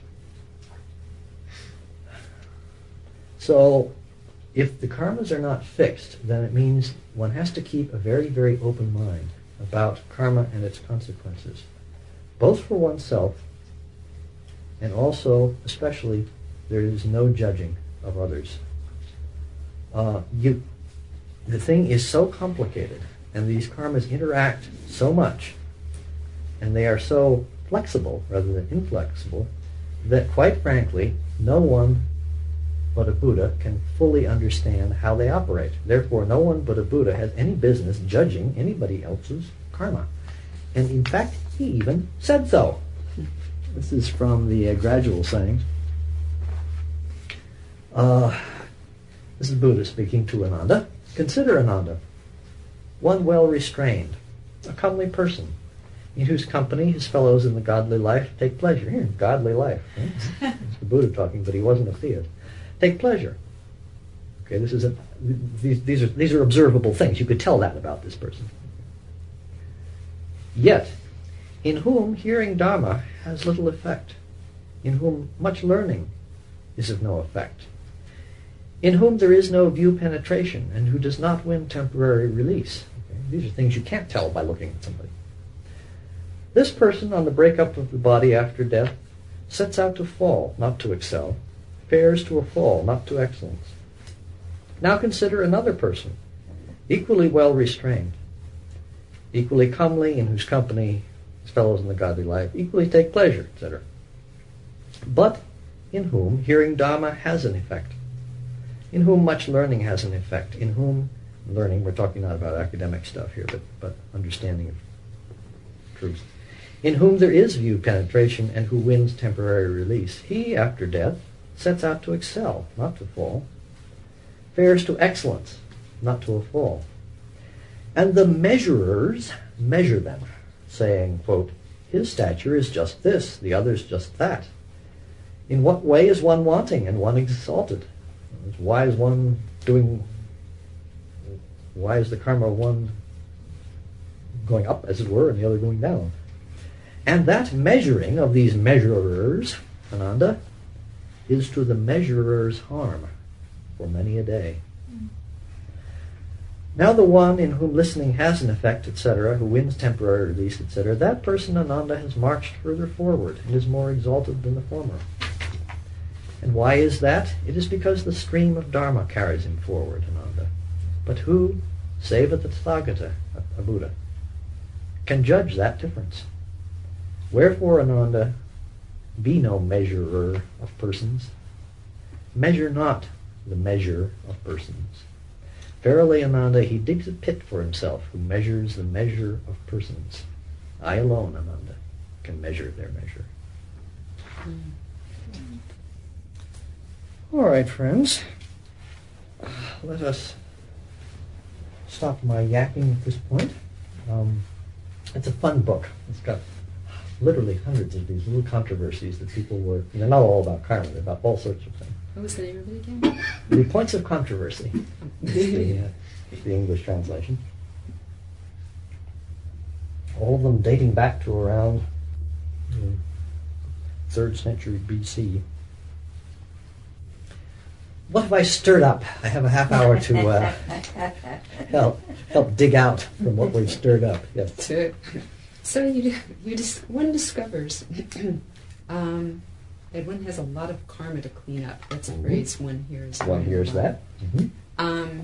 So, if the karmas are not fixed, then it means one has to keep a very, very open mind about karma and its consequences. both for oneself and also, especially, there is no judging of others. Uh, you, the thing is so complicated, and these karmas interact so much, and they are so flexible rather than inflexible, that quite frankly, no one but a Buddha can fully understand how they operate. Therefore, no one but a Buddha has any business judging anybody else's karma. And in fact, he even said so. This is from the uh, Gradual Sayings. Uh, this is Buddha speaking to Ananda. Consider Ananda, one well restrained, a comely person, in whose company his fellows in the godly life take pleasure. Here, godly life. Right? It's the Buddha talking, but he wasn't a theist. Take pleasure. Okay, this is a, these, these are these are observable things. You could tell that about this person. Yet, in whom hearing Dharma has little effect, in whom much learning is of no effect, in whom there is no view penetration, and who does not win temporary release. Okay? These are things you can't tell by looking at somebody. This person, on the breakup of the body after death, sets out to fall, not to excel, fares to a fall, not to excellence. Now consider another person, equally well restrained, equally comely, in whose company his fellows in the godly life equally take pleasure, et cetera. But in whom hearing Dhamma has an effect, in whom much learning has an effect, in whom learning, we're talking not about academic stuff here, but, but understanding of truth, in whom there is view penetration and who wins temporary release. He, after death, sets out to excel, not to fall, fares to excellence, not to a fall. And the measurers measure them, saying, quote, his stature is just this, the other's just that. In what way is one wanting and one exalted? Why is one doing, why is the karma of one going up, as it were, and the other going down? And that measuring of these measurers, Ananda, is to the measurer's harm for many a day. Mm. Now the one in whom listening has an effect, et cetera, who wins temporary release, et cetera, that person, Ananda, has marched further forward and is more exalted than the former. And why is that? It is because the stream of Dharma carries him forward, Ananda. But who, save at the Tathagata, a Buddha, can judge that difference? Wherefore, Ananda, be no measurer of persons. Measure not the measure of persons. Verily, Ananda, he digs a pit for himself who measures the measure of persons. I alone, Ananda, can measure their measure. Mm. All right, friends. Uh, let us stop my yakking at this point. Um, it's a fun book. It's got literally hundreds of these little controversies that people were, they're not all about karma, they're about all sorts of things. What was the name of it again? The Points of Controversy, the, uh, the English translation. All of them dating back to around the third century B C. What have I stirred up? I have a half hour to uh, help help dig out from what we've stirred up. Yes. So, so you you dis- one discovers um, that one has a lot of karma to clean up. That's a mm-hmm. phrase one hears. One hears that. Mm-hmm. Um,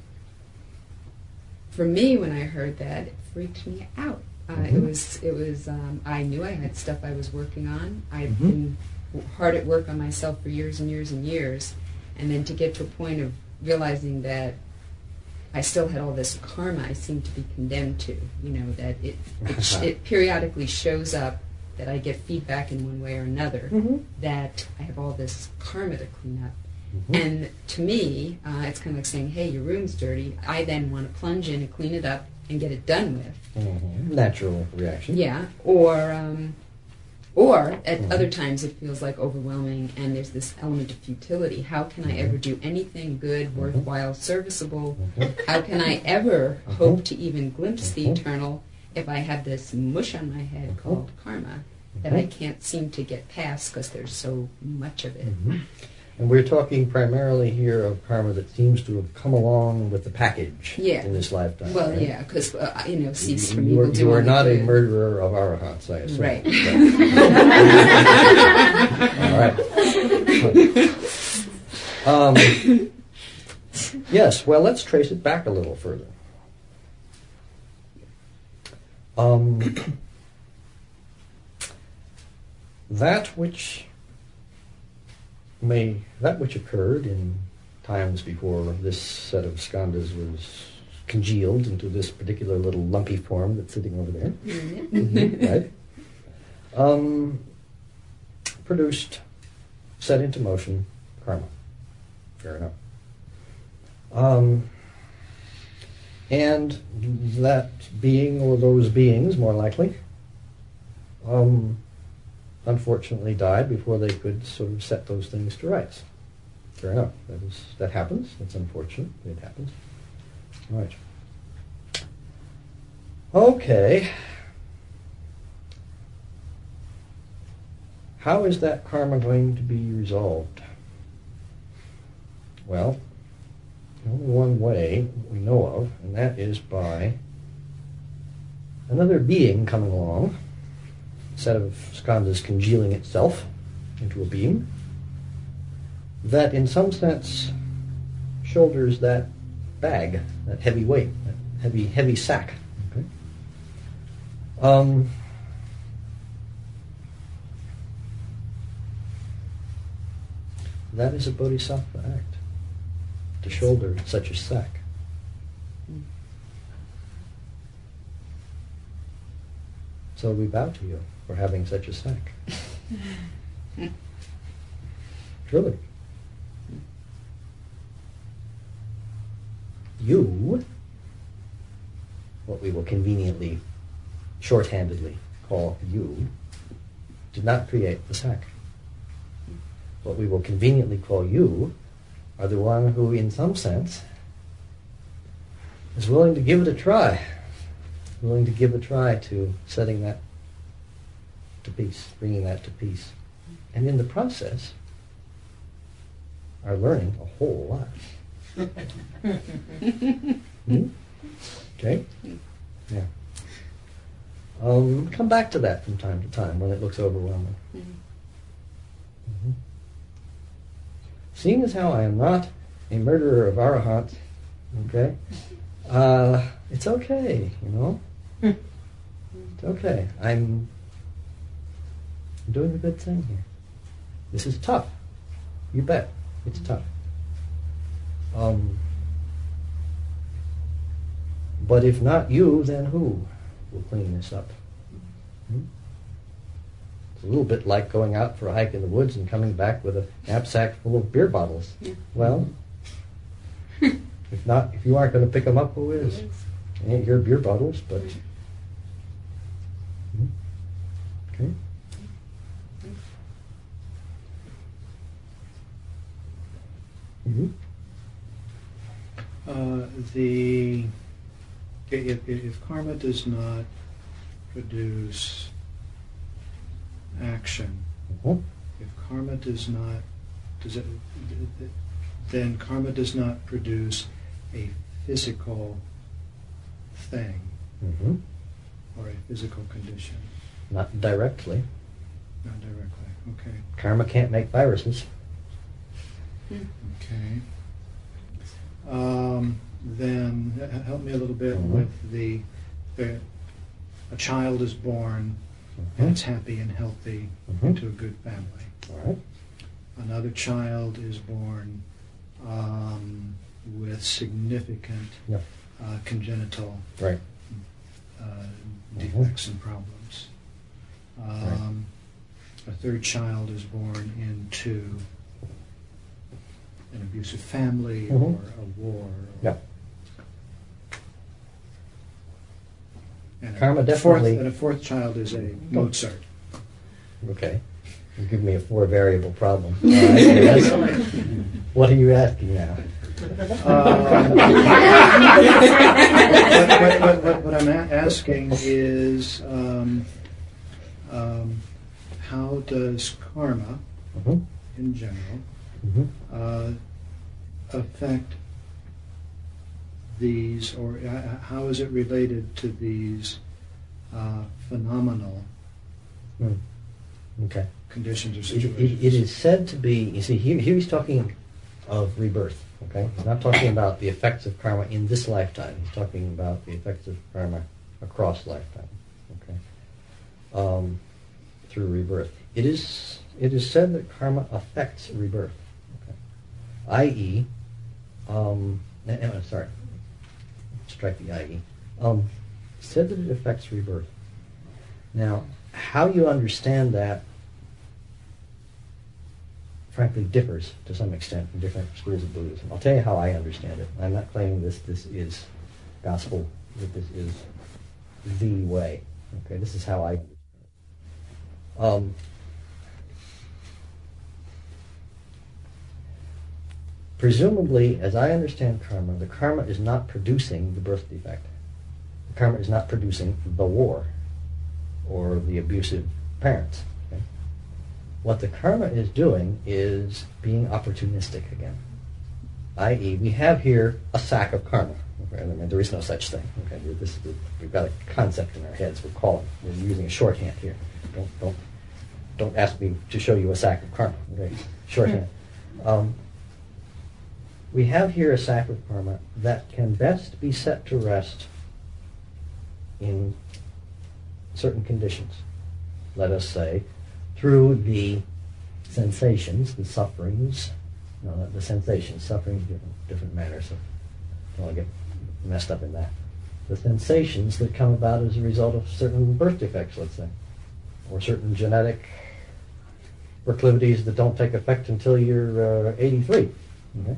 for me, when I heard that, it freaked me out. Uh, mm-hmm. It was it was. Um, I knew I had stuff I was working on. I'd mm-hmm. been hard at work on myself for years and years and years. And then to get to a point of realizing that I still had all this karma I seemed to be condemned to, you know, that it it, sh- it periodically shows up, that I get feedback in one way or another, mm-hmm. that I have all this karma to clean up. Mm-hmm. And to me, uh, it's kind of like saying, hey, your room's dirty. I then want to plunge in and clean it up and get it done with. Mm-hmm. Natural reaction. Yeah. Or... Um, Or, at mm-hmm. other times, it feels like overwhelming, and there's this element of futility. How can I ever do anything good, mm-hmm. worthwhile, serviceable? Mm-hmm. How can I ever mm-hmm. hope to even glimpse mm-hmm. the eternal if I have this mush on my head mm-hmm. called karma that mm-hmm. I can't seem to get past because there's so much of it? Mm-hmm. And we're talking primarily here of karma that seems to have come along with the package Yeah. in this lifetime. Well, right? yeah, because uh, you know, cease You, from you, are, evil. do you are only not a good. murderer of arahants, I assume. Right. All right. Um, yes, well, let's trace it back a little further. Um, that which may that which occurred in times before this set of skandhas was congealed into this particular little lumpy form that's sitting over there, mm-hmm. right? Um, produced, set into motion, karma. Fair enough. Um, and that being, or those beings, more likely, um, unfortunately died before they could sort of set those things to rights. Fair enough. That is that happens. That's unfortunate. It happens. All right. Okay. How is that karma going to be resolved? Well, only one way we know of, and that is by another being coming along, a set of skandhas congealing itself into a being, that in some sense shoulders that bag, that heavy weight, that heavy, heavy sack. Okay? Um, that is a bodhisattva act, to shoulder such a sack. So we bow to you for having such a sack. Truly. You, what we will conveniently, shorthandedly call you, did not create the sack. What we will conveniently call you are the one who, in some sense, is willing to give it a try, willing to give a try to setting that to peace, bringing that to peace. And in the process, are learning a whole lot. hmm? Okay? Yeah. Um, come back to that from time to time when it looks overwhelming. Mm-hmm. Seeing as how I am not a murderer of arahants, okay, uh, it's okay, you know? It's okay. I'm doing a good thing here. This is tough. You bet. It's tough. Um, but if not you, then who will clean this up? Hmm? It's a little bit like going out for a hike in the woods and coming back with a knapsack full of beer bottles. Yeah. Well, if not, if you aren't going to pick them up, who is? It ain't your beer bottles, but... Hmm? Okay. Mm-hmm. Uh, the if, if karma does not produce action, mm-hmm. if karma does not does it, then karma does not produce a physical thing mm-hmm. or a physical condition. Not directly. Not directly. Okay. Karma can't make viruses. Okay. Um, then h- help me a little bit mm-hmm. with the, the a child is born mm-hmm. and it's happy and healthy mm-hmm. into a good family. All right. Another child is born um, with significant yeah. uh, congenital right. uh, mm-hmm. defects and problems. Um, right. A third child is born into an abusive family mm-hmm. or a war. Or yeah. And Karma a definitely. Fourth, and a fourth child is a Mozart. Okay. You give me a four-variable problem. All right, yes. What are you asking now? Um, what, what, what, what I'm a- asking is um, um, how does karma, mm-hmm. in general, Mhm. uh, affect these, or uh, how is it related to these uh, phenomenal Mm. Okay. conditions or It, situations? it, it is said to be, you see, here, here he's talking of rebirth, okay? He's not talking about the effects of karma in this lifetime. He's talking about the effects of karma across lifetime, okay? Um, through rebirth. It is, it is said that karma affects rebirth, okay? that is, um, no, no, sorry, strike the that is. Um, said that it affects rebirth. Now, how you understand that, frankly, differs to some extent in different schools of Buddhism. I'll tell you how I understand it. I'm not claiming this this is gospel, that this is the way. Okay, this is how I understand it. Um, presumably, as I understand karma, the karma is not producing the birth defect. The karma is not producing the war or the abusive parents. Okay? What the karma is doing is being opportunistic again. that is, we have here a sack of karma. Okay? I mean, there is no such thing. Okay? This, we've got a concept in our heads. We're calling. We're using a shorthand here. Don't don't don't ask me to show you a sack of karma. Okay? Shorthand. Um, we have here a sack of karma that can best be set to rest in certain conditions. Let us say, through the sensations, the sufferings, no, the sensations, sufferings, different, different manners. So don't want to get messed up in that. The sensations that come about as a result of certain birth defects, let's say, or certain genetic proclivities that don't take effect until you're uh, eighty-three. Okay?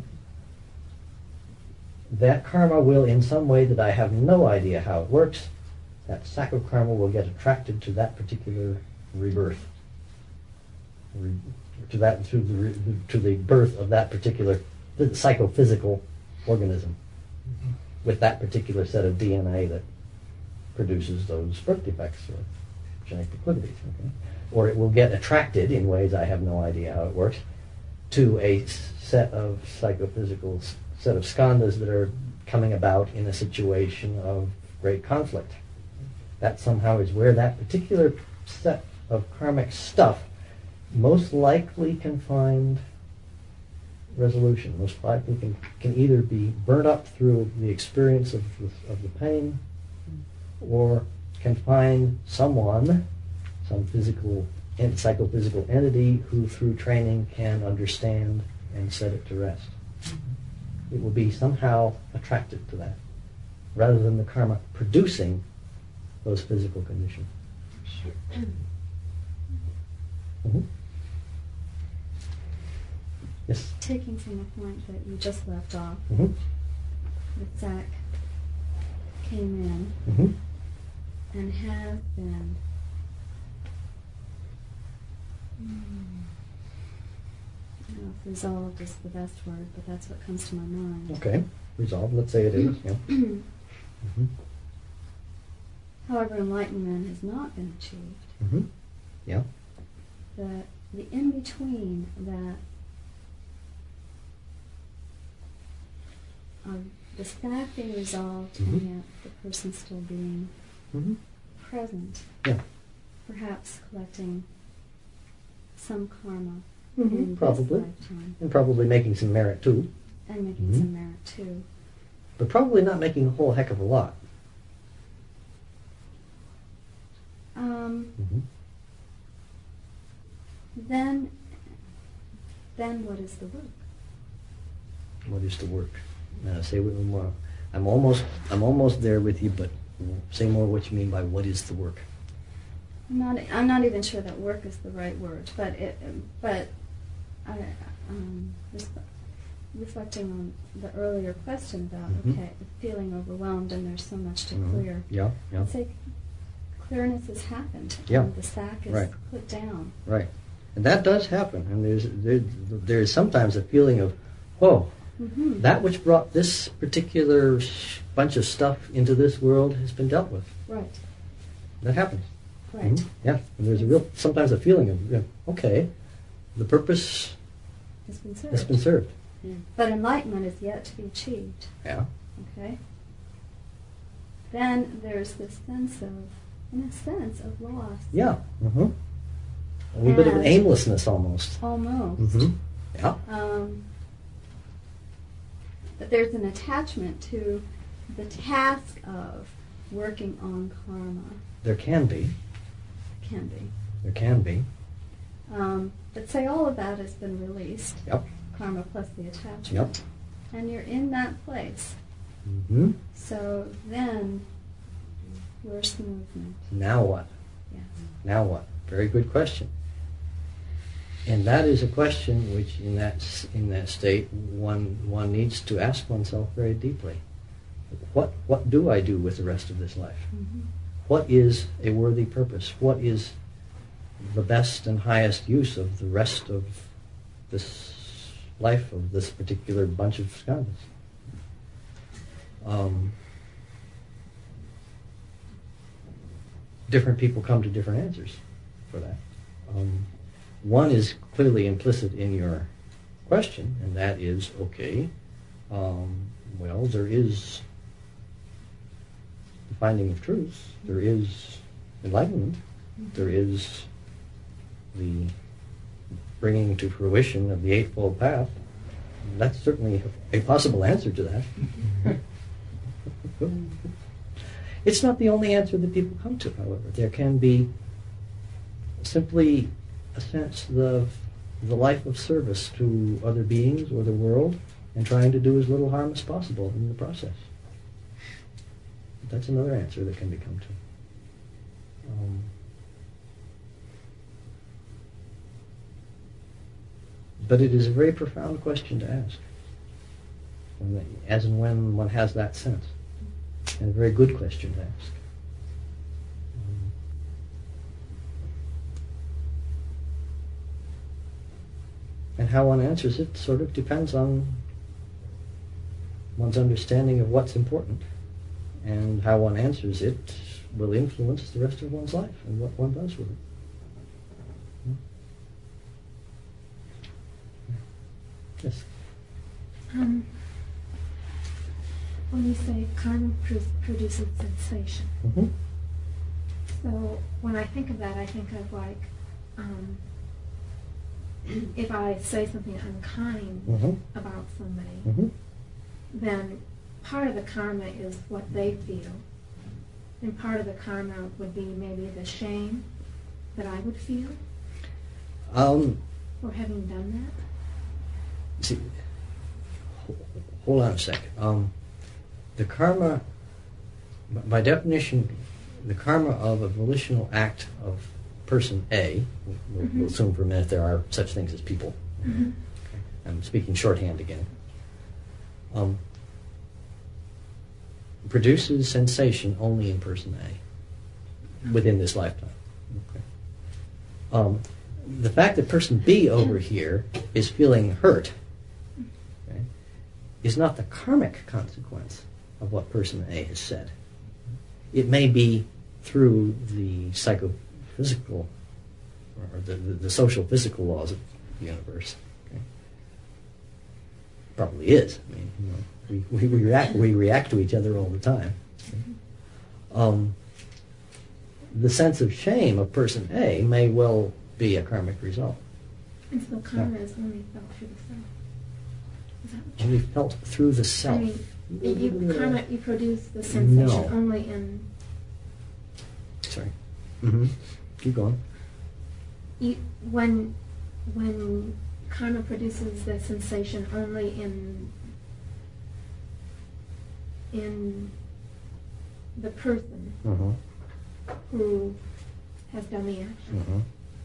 That karma will, in some way that I have no idea how it works, that sack of karma will get attracted to that particular rebirth, Re, to that to the to the birth of that particular psychophysical organism, mm-hmm. with that particular set of D N A that produces those birth defects or genetic proclivities. Okay? Or it will get attracted in ways I have no idea how it works to a set of psychophysical set of skandhas that are coming about in a situation of great conflict. That somehow is where that particular set of karmic stuff most likely can find resolution. Most likely can, can either be burnt up through the experience of the, of the pain, or can find someone, some physical and psychophysical entity who through training can understand and set it to rest. It will be somehow attracted to that, rather than the karma producing those physical conditions. Mm-hmm. Yes? Taking from the point that you just left off, mm-hmm. that Zach came in mm-hmm. and has been mm, I don't know if resolved is the best word, but that's what comes to my mind. Okay, resolved, let's say it is. Yeah. mm-hmm. However, enlightenment has not been achieved. Mm-hmm. Yeah. That the in-between that of the fact being resolved mm-hmm. and yet the person still being mm-hmm. present, yeah. perhaps collecting some karma mm-hmm. in probably. this lifetime. And probably making some merit too. And making mm-hmm. some merit too. But probably not making a whole heck of a lot. Um, mm-hmm. Then, then what is the work? What is the work? Uh, say what more. I'm almost, I'm almost there with you, but say more what you mean by what is the work. I'm not, I'm not even sure that work is the right word, but it, but I, um, reflecting on the earlier question about mm-hmm. okay, feeling overwhelmed and there's so much to mm-hmm. clear. Yeah, yeah. I'd say clearness has happened. Yeah. And the sack is right. put down. Right. And that does happen. And there's there, there is sometimes a feeling of, whoa, mm-hmm. that which brought this particular bunch of stuff into this world has been dealt with. Right. That happens. Right. Mm-hmm. Yeah. And there's a real, sometimes a feeling of, you know, okay, the purpose has been served. It's been served. But enlightenment is yet to be achieved. Yeah. Okay? Then there's this sense of, in a sense, of loss. Yeah. Mm-hmm. A little bit of an And- aimlessness almost. Almost. Mm-hmm. Yeah. Um, but there's an attachment to the task of working on karma. There can be. Can be. There can be. Um, but say all of that has been released. Yep. Karma plus the attachment. Yep. And you're in that place. Mm-hmm. So then, where's the movement? Now what? Yes. Now what? Very good question. And that is a question which, in that s- in that state, one one needs to ask oneself very deeply. What what do I do with the rest of this life? Mm-hmm. What is a worthy purpose? What is the best and highest use of the rest of this life of this particular bunch of skandhas? Um, different people come to different answers for that. Um, one is clearly implicit in your question, and that is, okay, um, well, there is the finding of truth, there is enlightenment, there is the bringing to fruition of the Eightfold Path. That's certainly a possible answer to that. It's not the only answer that people come to, however. There can be simply a sense of the life of service to other beings or the world and trying to do as little harm as possible in the process. That's another answer that can be come to. Um, but it is a very profound question to ask, when the- as and when one has that sense. And a very good question to ask. Um, and how one answers it sort of depends on one's understanding of what's important. And how one answers it will influence the rest of one's life and what one does with it. Yes. Um, when you say karma pro- produces sensation, Mm-hmm. so when I think of that, I think of like, um, if I say something unkind Mm-hmm. about somebody, Mm-hmm. then part of the karma is what they feel, and part of the karma would be maybe the shame that I would feel Um, for having done see, ho- hold on a sec. Um, the karma, b- by definition, the karma of a volitional act of person A, we'll, we'll Mhm. assume for a minute there are such things as people. that. Mm-hmm. I'm speaking shorthand again. Um, produces sensation only in person A within this lifetime. Okay. Um, the fact that person B over here is feeling hurt, okay, is not the karmic consequence of what person A has said. It may be through the psychophysical or the, the, the social physical laws of the universe. Okay. Probably is. I mean, you know, we, we, we react we react to each other all the time. Um, the sense of shame of person A may well be a karmic result. And so karma is only felt through the self. Is that what you Only felt through the self. I mean, you, you karma, you produce the sensation No. only in Sorry. Mm-hmm. Keep going. you, when when karma produces the sensation only in in the person Mm-hmm. who has done the action. Mm-hmm.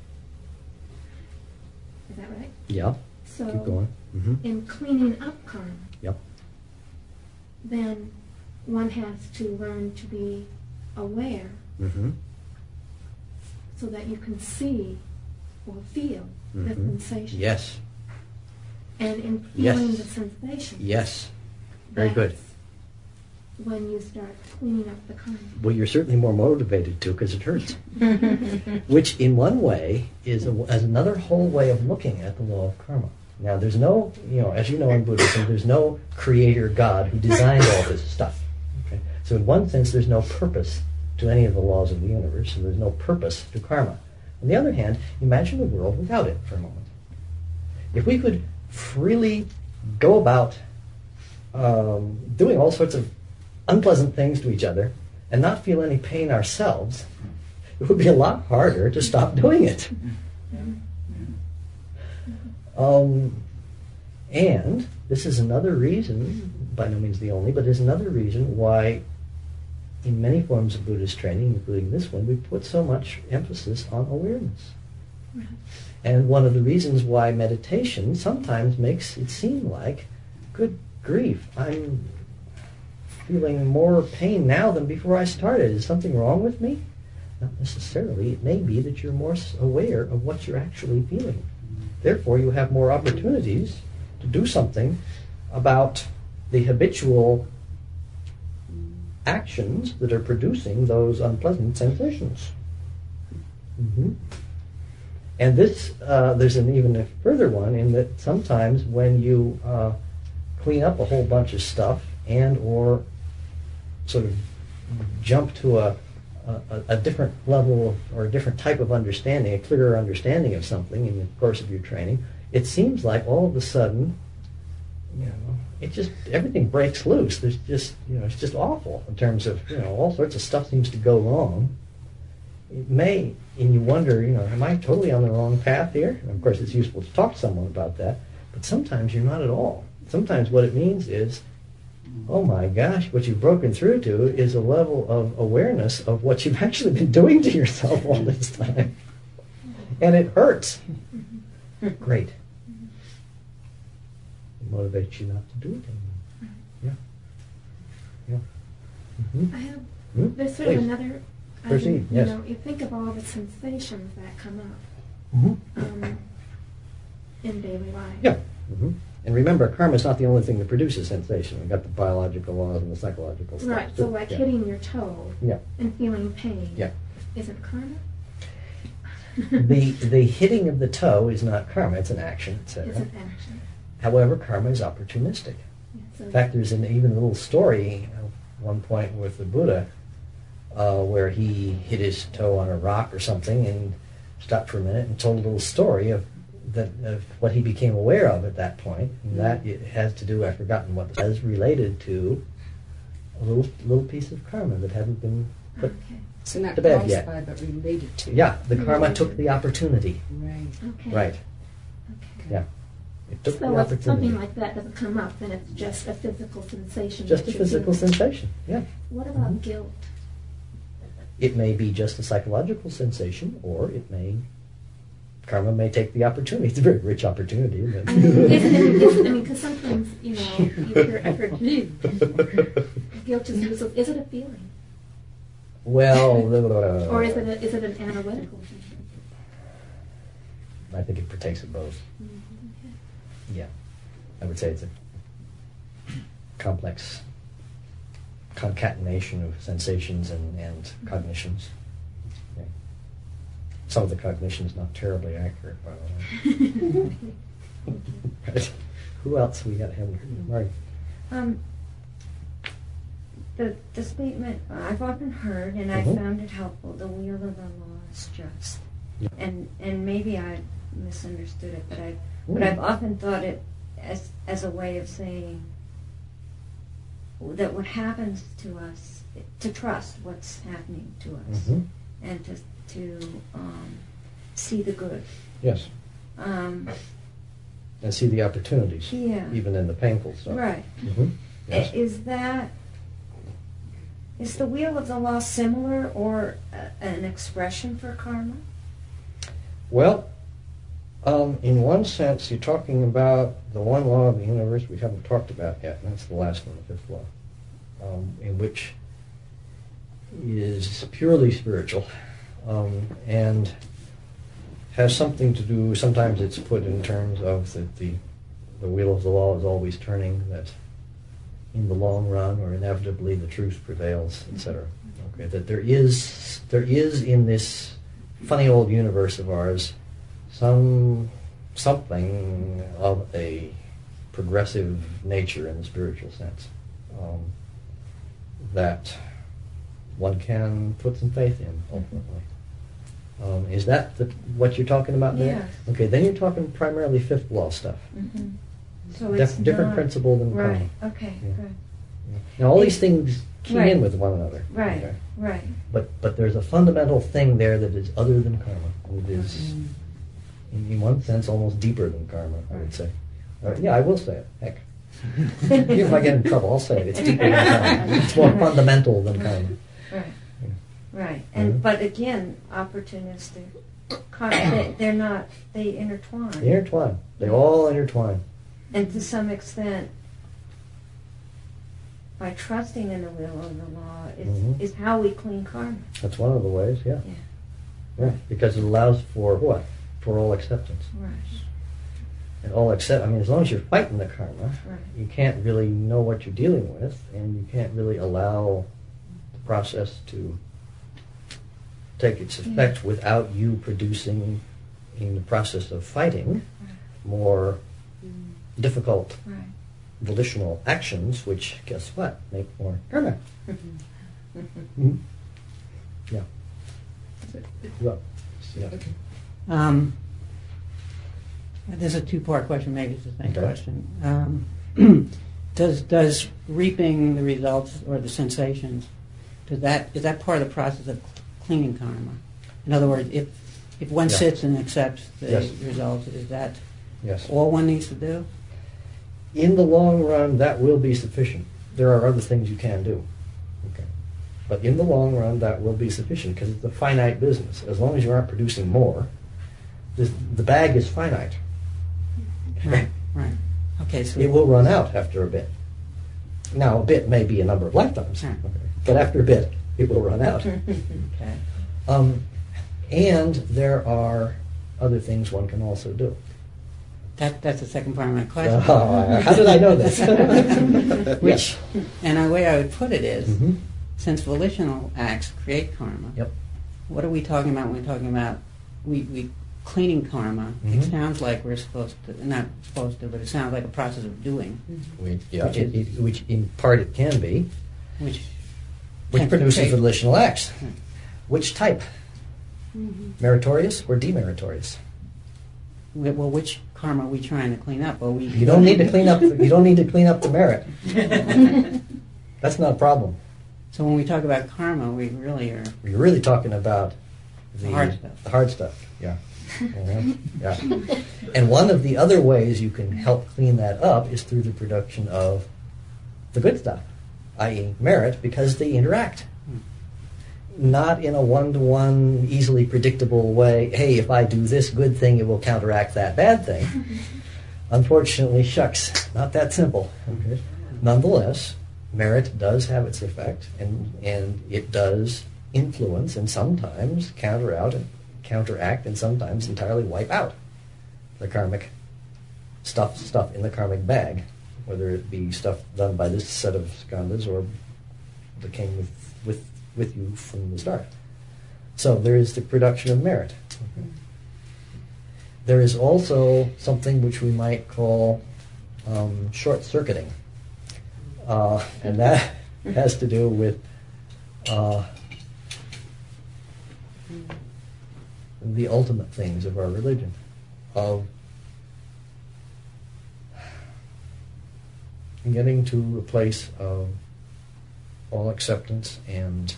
Is that right? Yeah. So Keep going. Mm-hmm. in cleaning up karma, Yep. then one has to learn to be aware Mm-hmm. so that you can see or feel the Mhm. sensation. Yes. And in Yes. feeling the sensation, Yes. Very good. that's when you start cleaning up the karma. Well, you're certainly more motivated to because it hurts. Which, in one way, is, a, is another whole way of looking at the law of karma. Now, there's no, you know, as you know in Buddhism, there's no creator God who designed all this stuff. Okay? So in one sense, there's no purpose to any of the laws of the universe, so there's no purpose to karma. On the other hand, imagine a world without it for a moment. If we could freely go about um, doing all sorts of unpleasant things to each other and not feel any pain ourselves, it would be a lot harder to stop doing it. Um, and this is another reason, by no means the only, but is another reason why in many forms of Buddhist training, including this one, we put so much emphasis on awareness. Right. And one of the reasons why meditation sometimes makes it seem like, good grief, I'm feeling more pain now than before I started. Is something wrong with me? Not necessarily. It may be that you're more aware of what you're actually feeling. Therefore, you have more opportunities to do something about the habitual actions that are producing those unpleasant sensations. Mm-hmm. And this, uh, there's an even a further one in that sometimes when you uh, clean up a whole bunch of stuff and or sort of jump to a, a, a different level or a different type of understanding, a clearer understanding of something in the course of your training, it seems like all of a sudden, you know, it just, everything breaks loose. There's just, you know, it's just awful in terms of, you know, all sorts of stuff seems to go wrong. It may, and you wonder, you know, am I totally on the wrong path here? And of course, it's useful to talk to someone about that, but sometimes you're not at all. Sometimes what it means is, oh my gosh, what you've broken through to is a level of awareness of what you've actually been doing to yourself all this time. And it hurts. Great. It motivates you not to do it anymore. Yeah. Yeah. Mm-hmm. I have, Hmm? there's sort Please. of another, Proceed, item, yes. you know, you think of all the sensations that come up Mm-hmm. um, in daily life. Yeah. Mm-hmm. And remember, karma is not the only thing that produces sensation. We've got the biological laws and the psychological stuff. Right, so too. like yeah. hitting your toe Yeah. and feeling pain. Yeah. Isn't karma? the the hitting of the toe is not karma; it's an action, et cetera. It's an action. However, karma is opportunistic. Yeah, so In fact, there's an even a little story at one point with the Buddha uh, where he hit his toe on a rock or something and stopped for a minute and told a little story of that of what he became aware of at that point. And that it has to do, I've forgotten what it was, related to a little little piece of karma that hadn't been put. okay. So not To bed caused yet. by, but related to. Yeah, the karma took the opportunity. Right. Okay. Right. Okay. Yeah. It took So the if opportunity. something like that doesn't come up, then it's just a physical sensation. Just that a you're physical feeling. sensation. Yeah. What about Mhm. guilt? It may be just a psychological sensation, or it may, karma may take the opportunity. It's a very rich opportunity, isn't I mean, it? isn't it, isn't, I mean, because sometimes, you know, you hear, I've heard, guilt is, is it- is it a feeling? Well, Or is it, a, is it an analytical thing? I think it partakes of both. Mm-hmm. Yeah. I would say it's a complex concatenation of sensations and, and cognitions. Yeah. Some of the cognition is not terribly accurate, by the way. Right. Who else we got to have here? Marty. Um, the, the statement I've often heard, and I Mhm. found it helpful, the wheel of the law is just. Yeah. And and maybe I misunderstood it, but I Ooh. but I've often thought it as as a way of saying that what happens to us, to trust what's happening to us, Mhm. and to to um, see the good. Yes. Um, And see the opportunities, yeah. even in the painful stuff. Right. Mm-hmm. Yes. I- Is that, is the wheel of the law similar or a, an expression for karma? Well, um, in one sense, you're talking about the one law of the universe we haven't talked about yet, and that's the last one, the fifth law, um, in which is purely spiritual um, and has something to do, sometimes it's put in terms of that the, the wheel of the law is always turning, that in the long run or inevitably the truth prevails, et cetera. Okay, that there is there is in this funny old universe of ours some something of a progressive nature in the spiritual sense um, that one can put some faith in ultimately. Um, is that the, what you're talking about there? Yes. Okay, then you're talking primarily fifth law stuff. Mhm. So Dif- it's different not- principle than Right. karma. Okay. Yeah. Good. Now all It- these things key Right. in with one another. Right. Okay? Right. But but there's a fundamental thing there that is other than karma. And it is, in, in one sense, almost deeper than karma, I would say. Uh, yeah, I will say it. Heck. Even if I get in trouble, I'll say it. It's deeper than karma. It's more fundamental than karma. Right. Yeah. Right. And Mhm. but again, opportunistic. Karma, they, they're not. They intertwine. They intertwine. They all intertwine. And to some extent, by trusting in the will of the law, is, Mhm. is how we clean karma. That's one of the ways, yeah. Yeah. Yeah, because it allows for what? For all acceptance. Right. And all accept, I mean, as long as you're fighting the karma, Right. you can't really know what you're dealing with, and you can't really allow the process to take its effect without you producing, in the process of fighting, Right. more difficult Right. volitional actions, which, guess what, make more karma. Mhm. Yeah. Well, yeah. Um, this is a two-part question. Maybe it's the same Okay. question. Um, does does reaping the results or the sensations, does that is that part of the process of cleaning karma? In other words, if if one Yeah. sits and accepts the Yes. results, is that Yes. all one needs to do? In the long run, that will be sufficient. There are other things you can do. Okay. But in the long run, that will be sufficient because it's a finite business. As long as you aren't producing more, this, the bag is finite. Right. Right. Okay. So It will run out after a bit. Now, a bit may be a number of lifetimes, Right. okay. But after a bit, it will run out. Okay. Um, and there are other things one can also do. That that's the second part of my question. Oh, how did I know this? Which, and the way I would put it is, Mhm. since volitional acts create karma, Yep. what are we talking about when we're talking about we, we cleaning karma? Mhm. It sounds like we're supposed to, not supposed to, but it sounds like a process of doing, We, yeah, Which it, is- it, which in part it can be, which which tends to produces create- volitional acts. Hmm. Which type? Mhm. Meritorious or demeritorious? we- well, which karma are we trying to clean up? Are we? You don't need to clean up. You don't need to clean up the merit. That's not a problem. So when we talk about karma, we really are. You're really talking about the, The hard stuff. The hard stuff. Yeah. Mhm. Yeah. And one of the other ways you can help clean that up is through the production of the good stuff, that is, merit, because they interact. Not in a one-to-one, easily predictable way. Hey, if I do this good thing, it will counteract that bad thing. Unfortunately, shucks, not that simple. Okay. Nonetheless, merit does have its effect, and and it does influence, and sometimes counter out and counteract, and sometimes entirely wipe out the karmic stuff stuff in the karmic bag, whether it be stuff done by this set of skandhas or that came with with with you from the start. So there is the production of merit. There is also something which we might call um, short-circuiting. Uh, and that has to do with uh, the ultimate things of our religion, of getting to a place of all acceptance and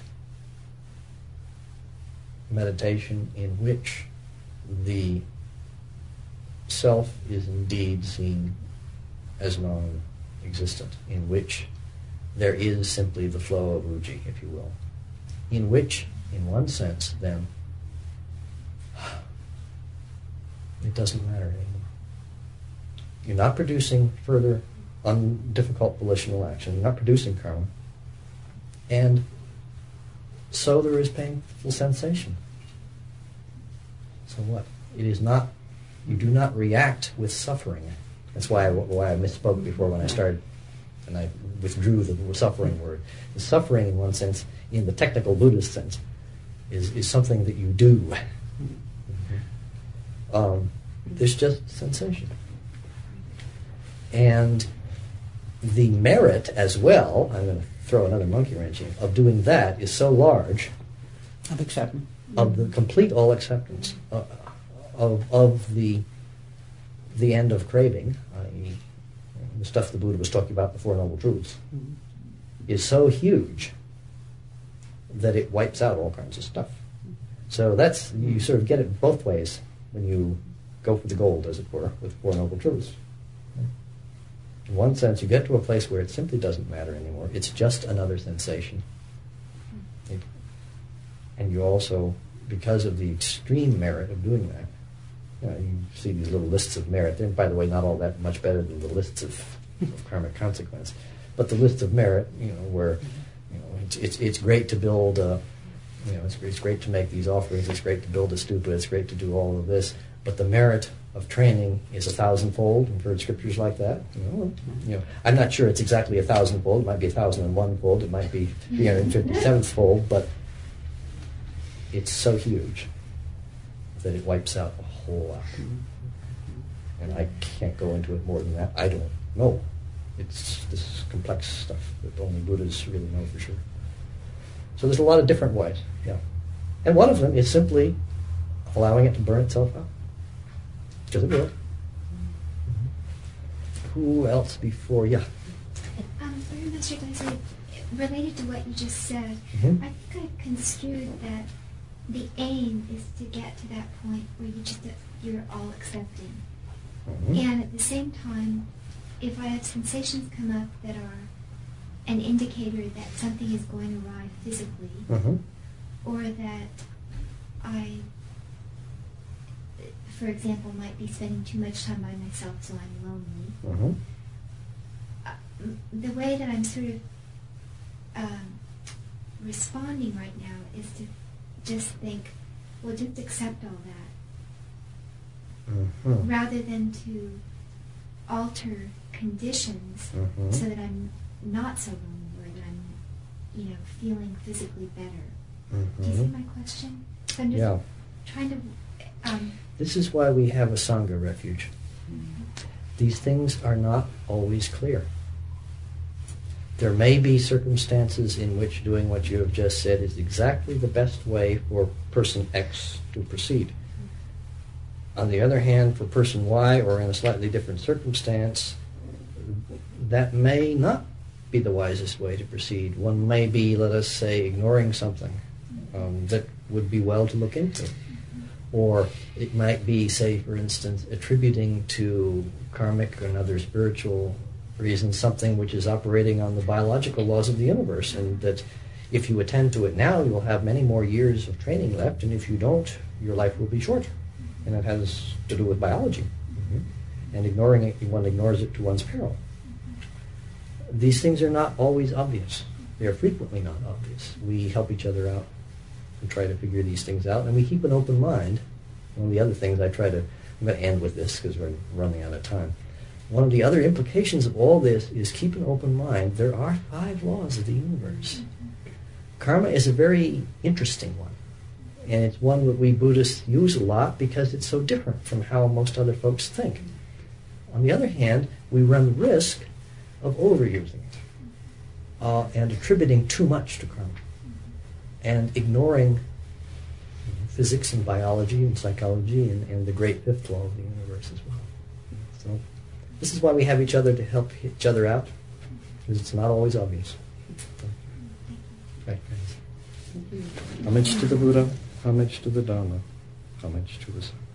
meditation in which the self is indeed seen as non-existent, in which there is simply the flow of Uji, if you will, in which, in one sense, then, it doesn't matter anymore. You're not producing further un- difficult volitional action. You're not producing karma. And so there is painful sensation. So what? It is not, you do not react with suffering. That's why I, why I misspoke before when I started, and I withdrew the suffering word. The suffering, in one sense, in the technical Buddhist sense, is, is something that you do. Um, There's just sensation. And the merit as well, I'm going to throw another monkey wrench in, of doing that is so large, Of acceptance. of the complete all acceptance uh, of, of the, the end of craving, that is the stuff the Buddha was talking about, the Four Noble Truths, Mhm. is so huge that it wipes out all kinds of stuff. So that's, you sort of get it both ways when you go for the gold, as it were, with Four Noble Truths. In one sense, you get to a place where it simply doesn't matter anymore. It's just another sensation. It- and you also, because of the extreme merit of doing that, you know, you see these little lists of merit. They're, by the way, not all that much better than the lists of, of karmic consequence. But the list of merit, you know, where you know it's it's, it's great to build, uh, you know, it's, it's great to make these offerings. It's great to build a stupa. It's great to do all of this. But the merit of training is a thousandfold. I've heard scriptures like that. You know, you know, I'm not sure it's exactly a thousandfold. It might be a thousand and one fold. It might be three hundred fifty-seventh fold. But it's so huge that it wipes out a whole lot. And I can't go into it more than that. I don't know. It's this complex stuff that only Buddhas really know for sure. So there's a lot of different ways. Yeah, and one of them is simply allowing it to burn itself out. Because it will. Who else before? Yeah. Um, very much Gleiser, related to what you just said, Mhm. I think I construed that the aim is to get to that point where you just you're all accepting, Mhm. and at the same time, if I have sensations come up that are an indicator that something is going awry physically, Mhm. or that I, for example, might be spending too much time by myself, so I'm lonely. Mhm. Uh, m- the way that I'm sort of um, responding right now is to just think, well, just accept all that, Mhm. rather than to alter conditions Mhm. so that I'm not so lonely, or that I'm, you know, feeling physically better. Do you see Mhm. my question? So I'm just Yeah. trying to. Um, This is why we have a Sangha refuge. These things are not always clear. There may be circumstances in which doing what you have just said is exactly the best way for person X to proceed. On the other hand, for person Y, or in a slightly different circumstance, that may not be the wisest way to proceed. One may be, let us say, ignoring something um, that would be well to look into. Or it might be, say, for instance, attributing to karmic or another spiritual reason something which is operating on the biological laws of the universe, and that if you attend to it now, you'll have many more years of training left, and if you don't, your life will be short. And it has to do with biology. Mm-hmm. And ignoring it, one ignores it to one's peril. These things are not always obvious. They are frequently not obvious. We help each other out and try to figure these things out, and we keep an open mind. One of the other things I try to, I'm going to end with this because we're running out of time. One of the other implications of all this is keep an open mind. There are five laws of the universe. Karma is a very interesting one, and it's one that we Buddhists use a lot because it's so different from how most other folks think. On the other hand, we run the risk of overusing it uh, and attributing too much to karma, and ignoring physics and biology and psychology and, and the great fifth law of the universe as well. So this is why we have each other to help each other out, because it's not always obvious. Right, guys. Homage to the Buddha, homage to the Dharma, homage to the Sangha.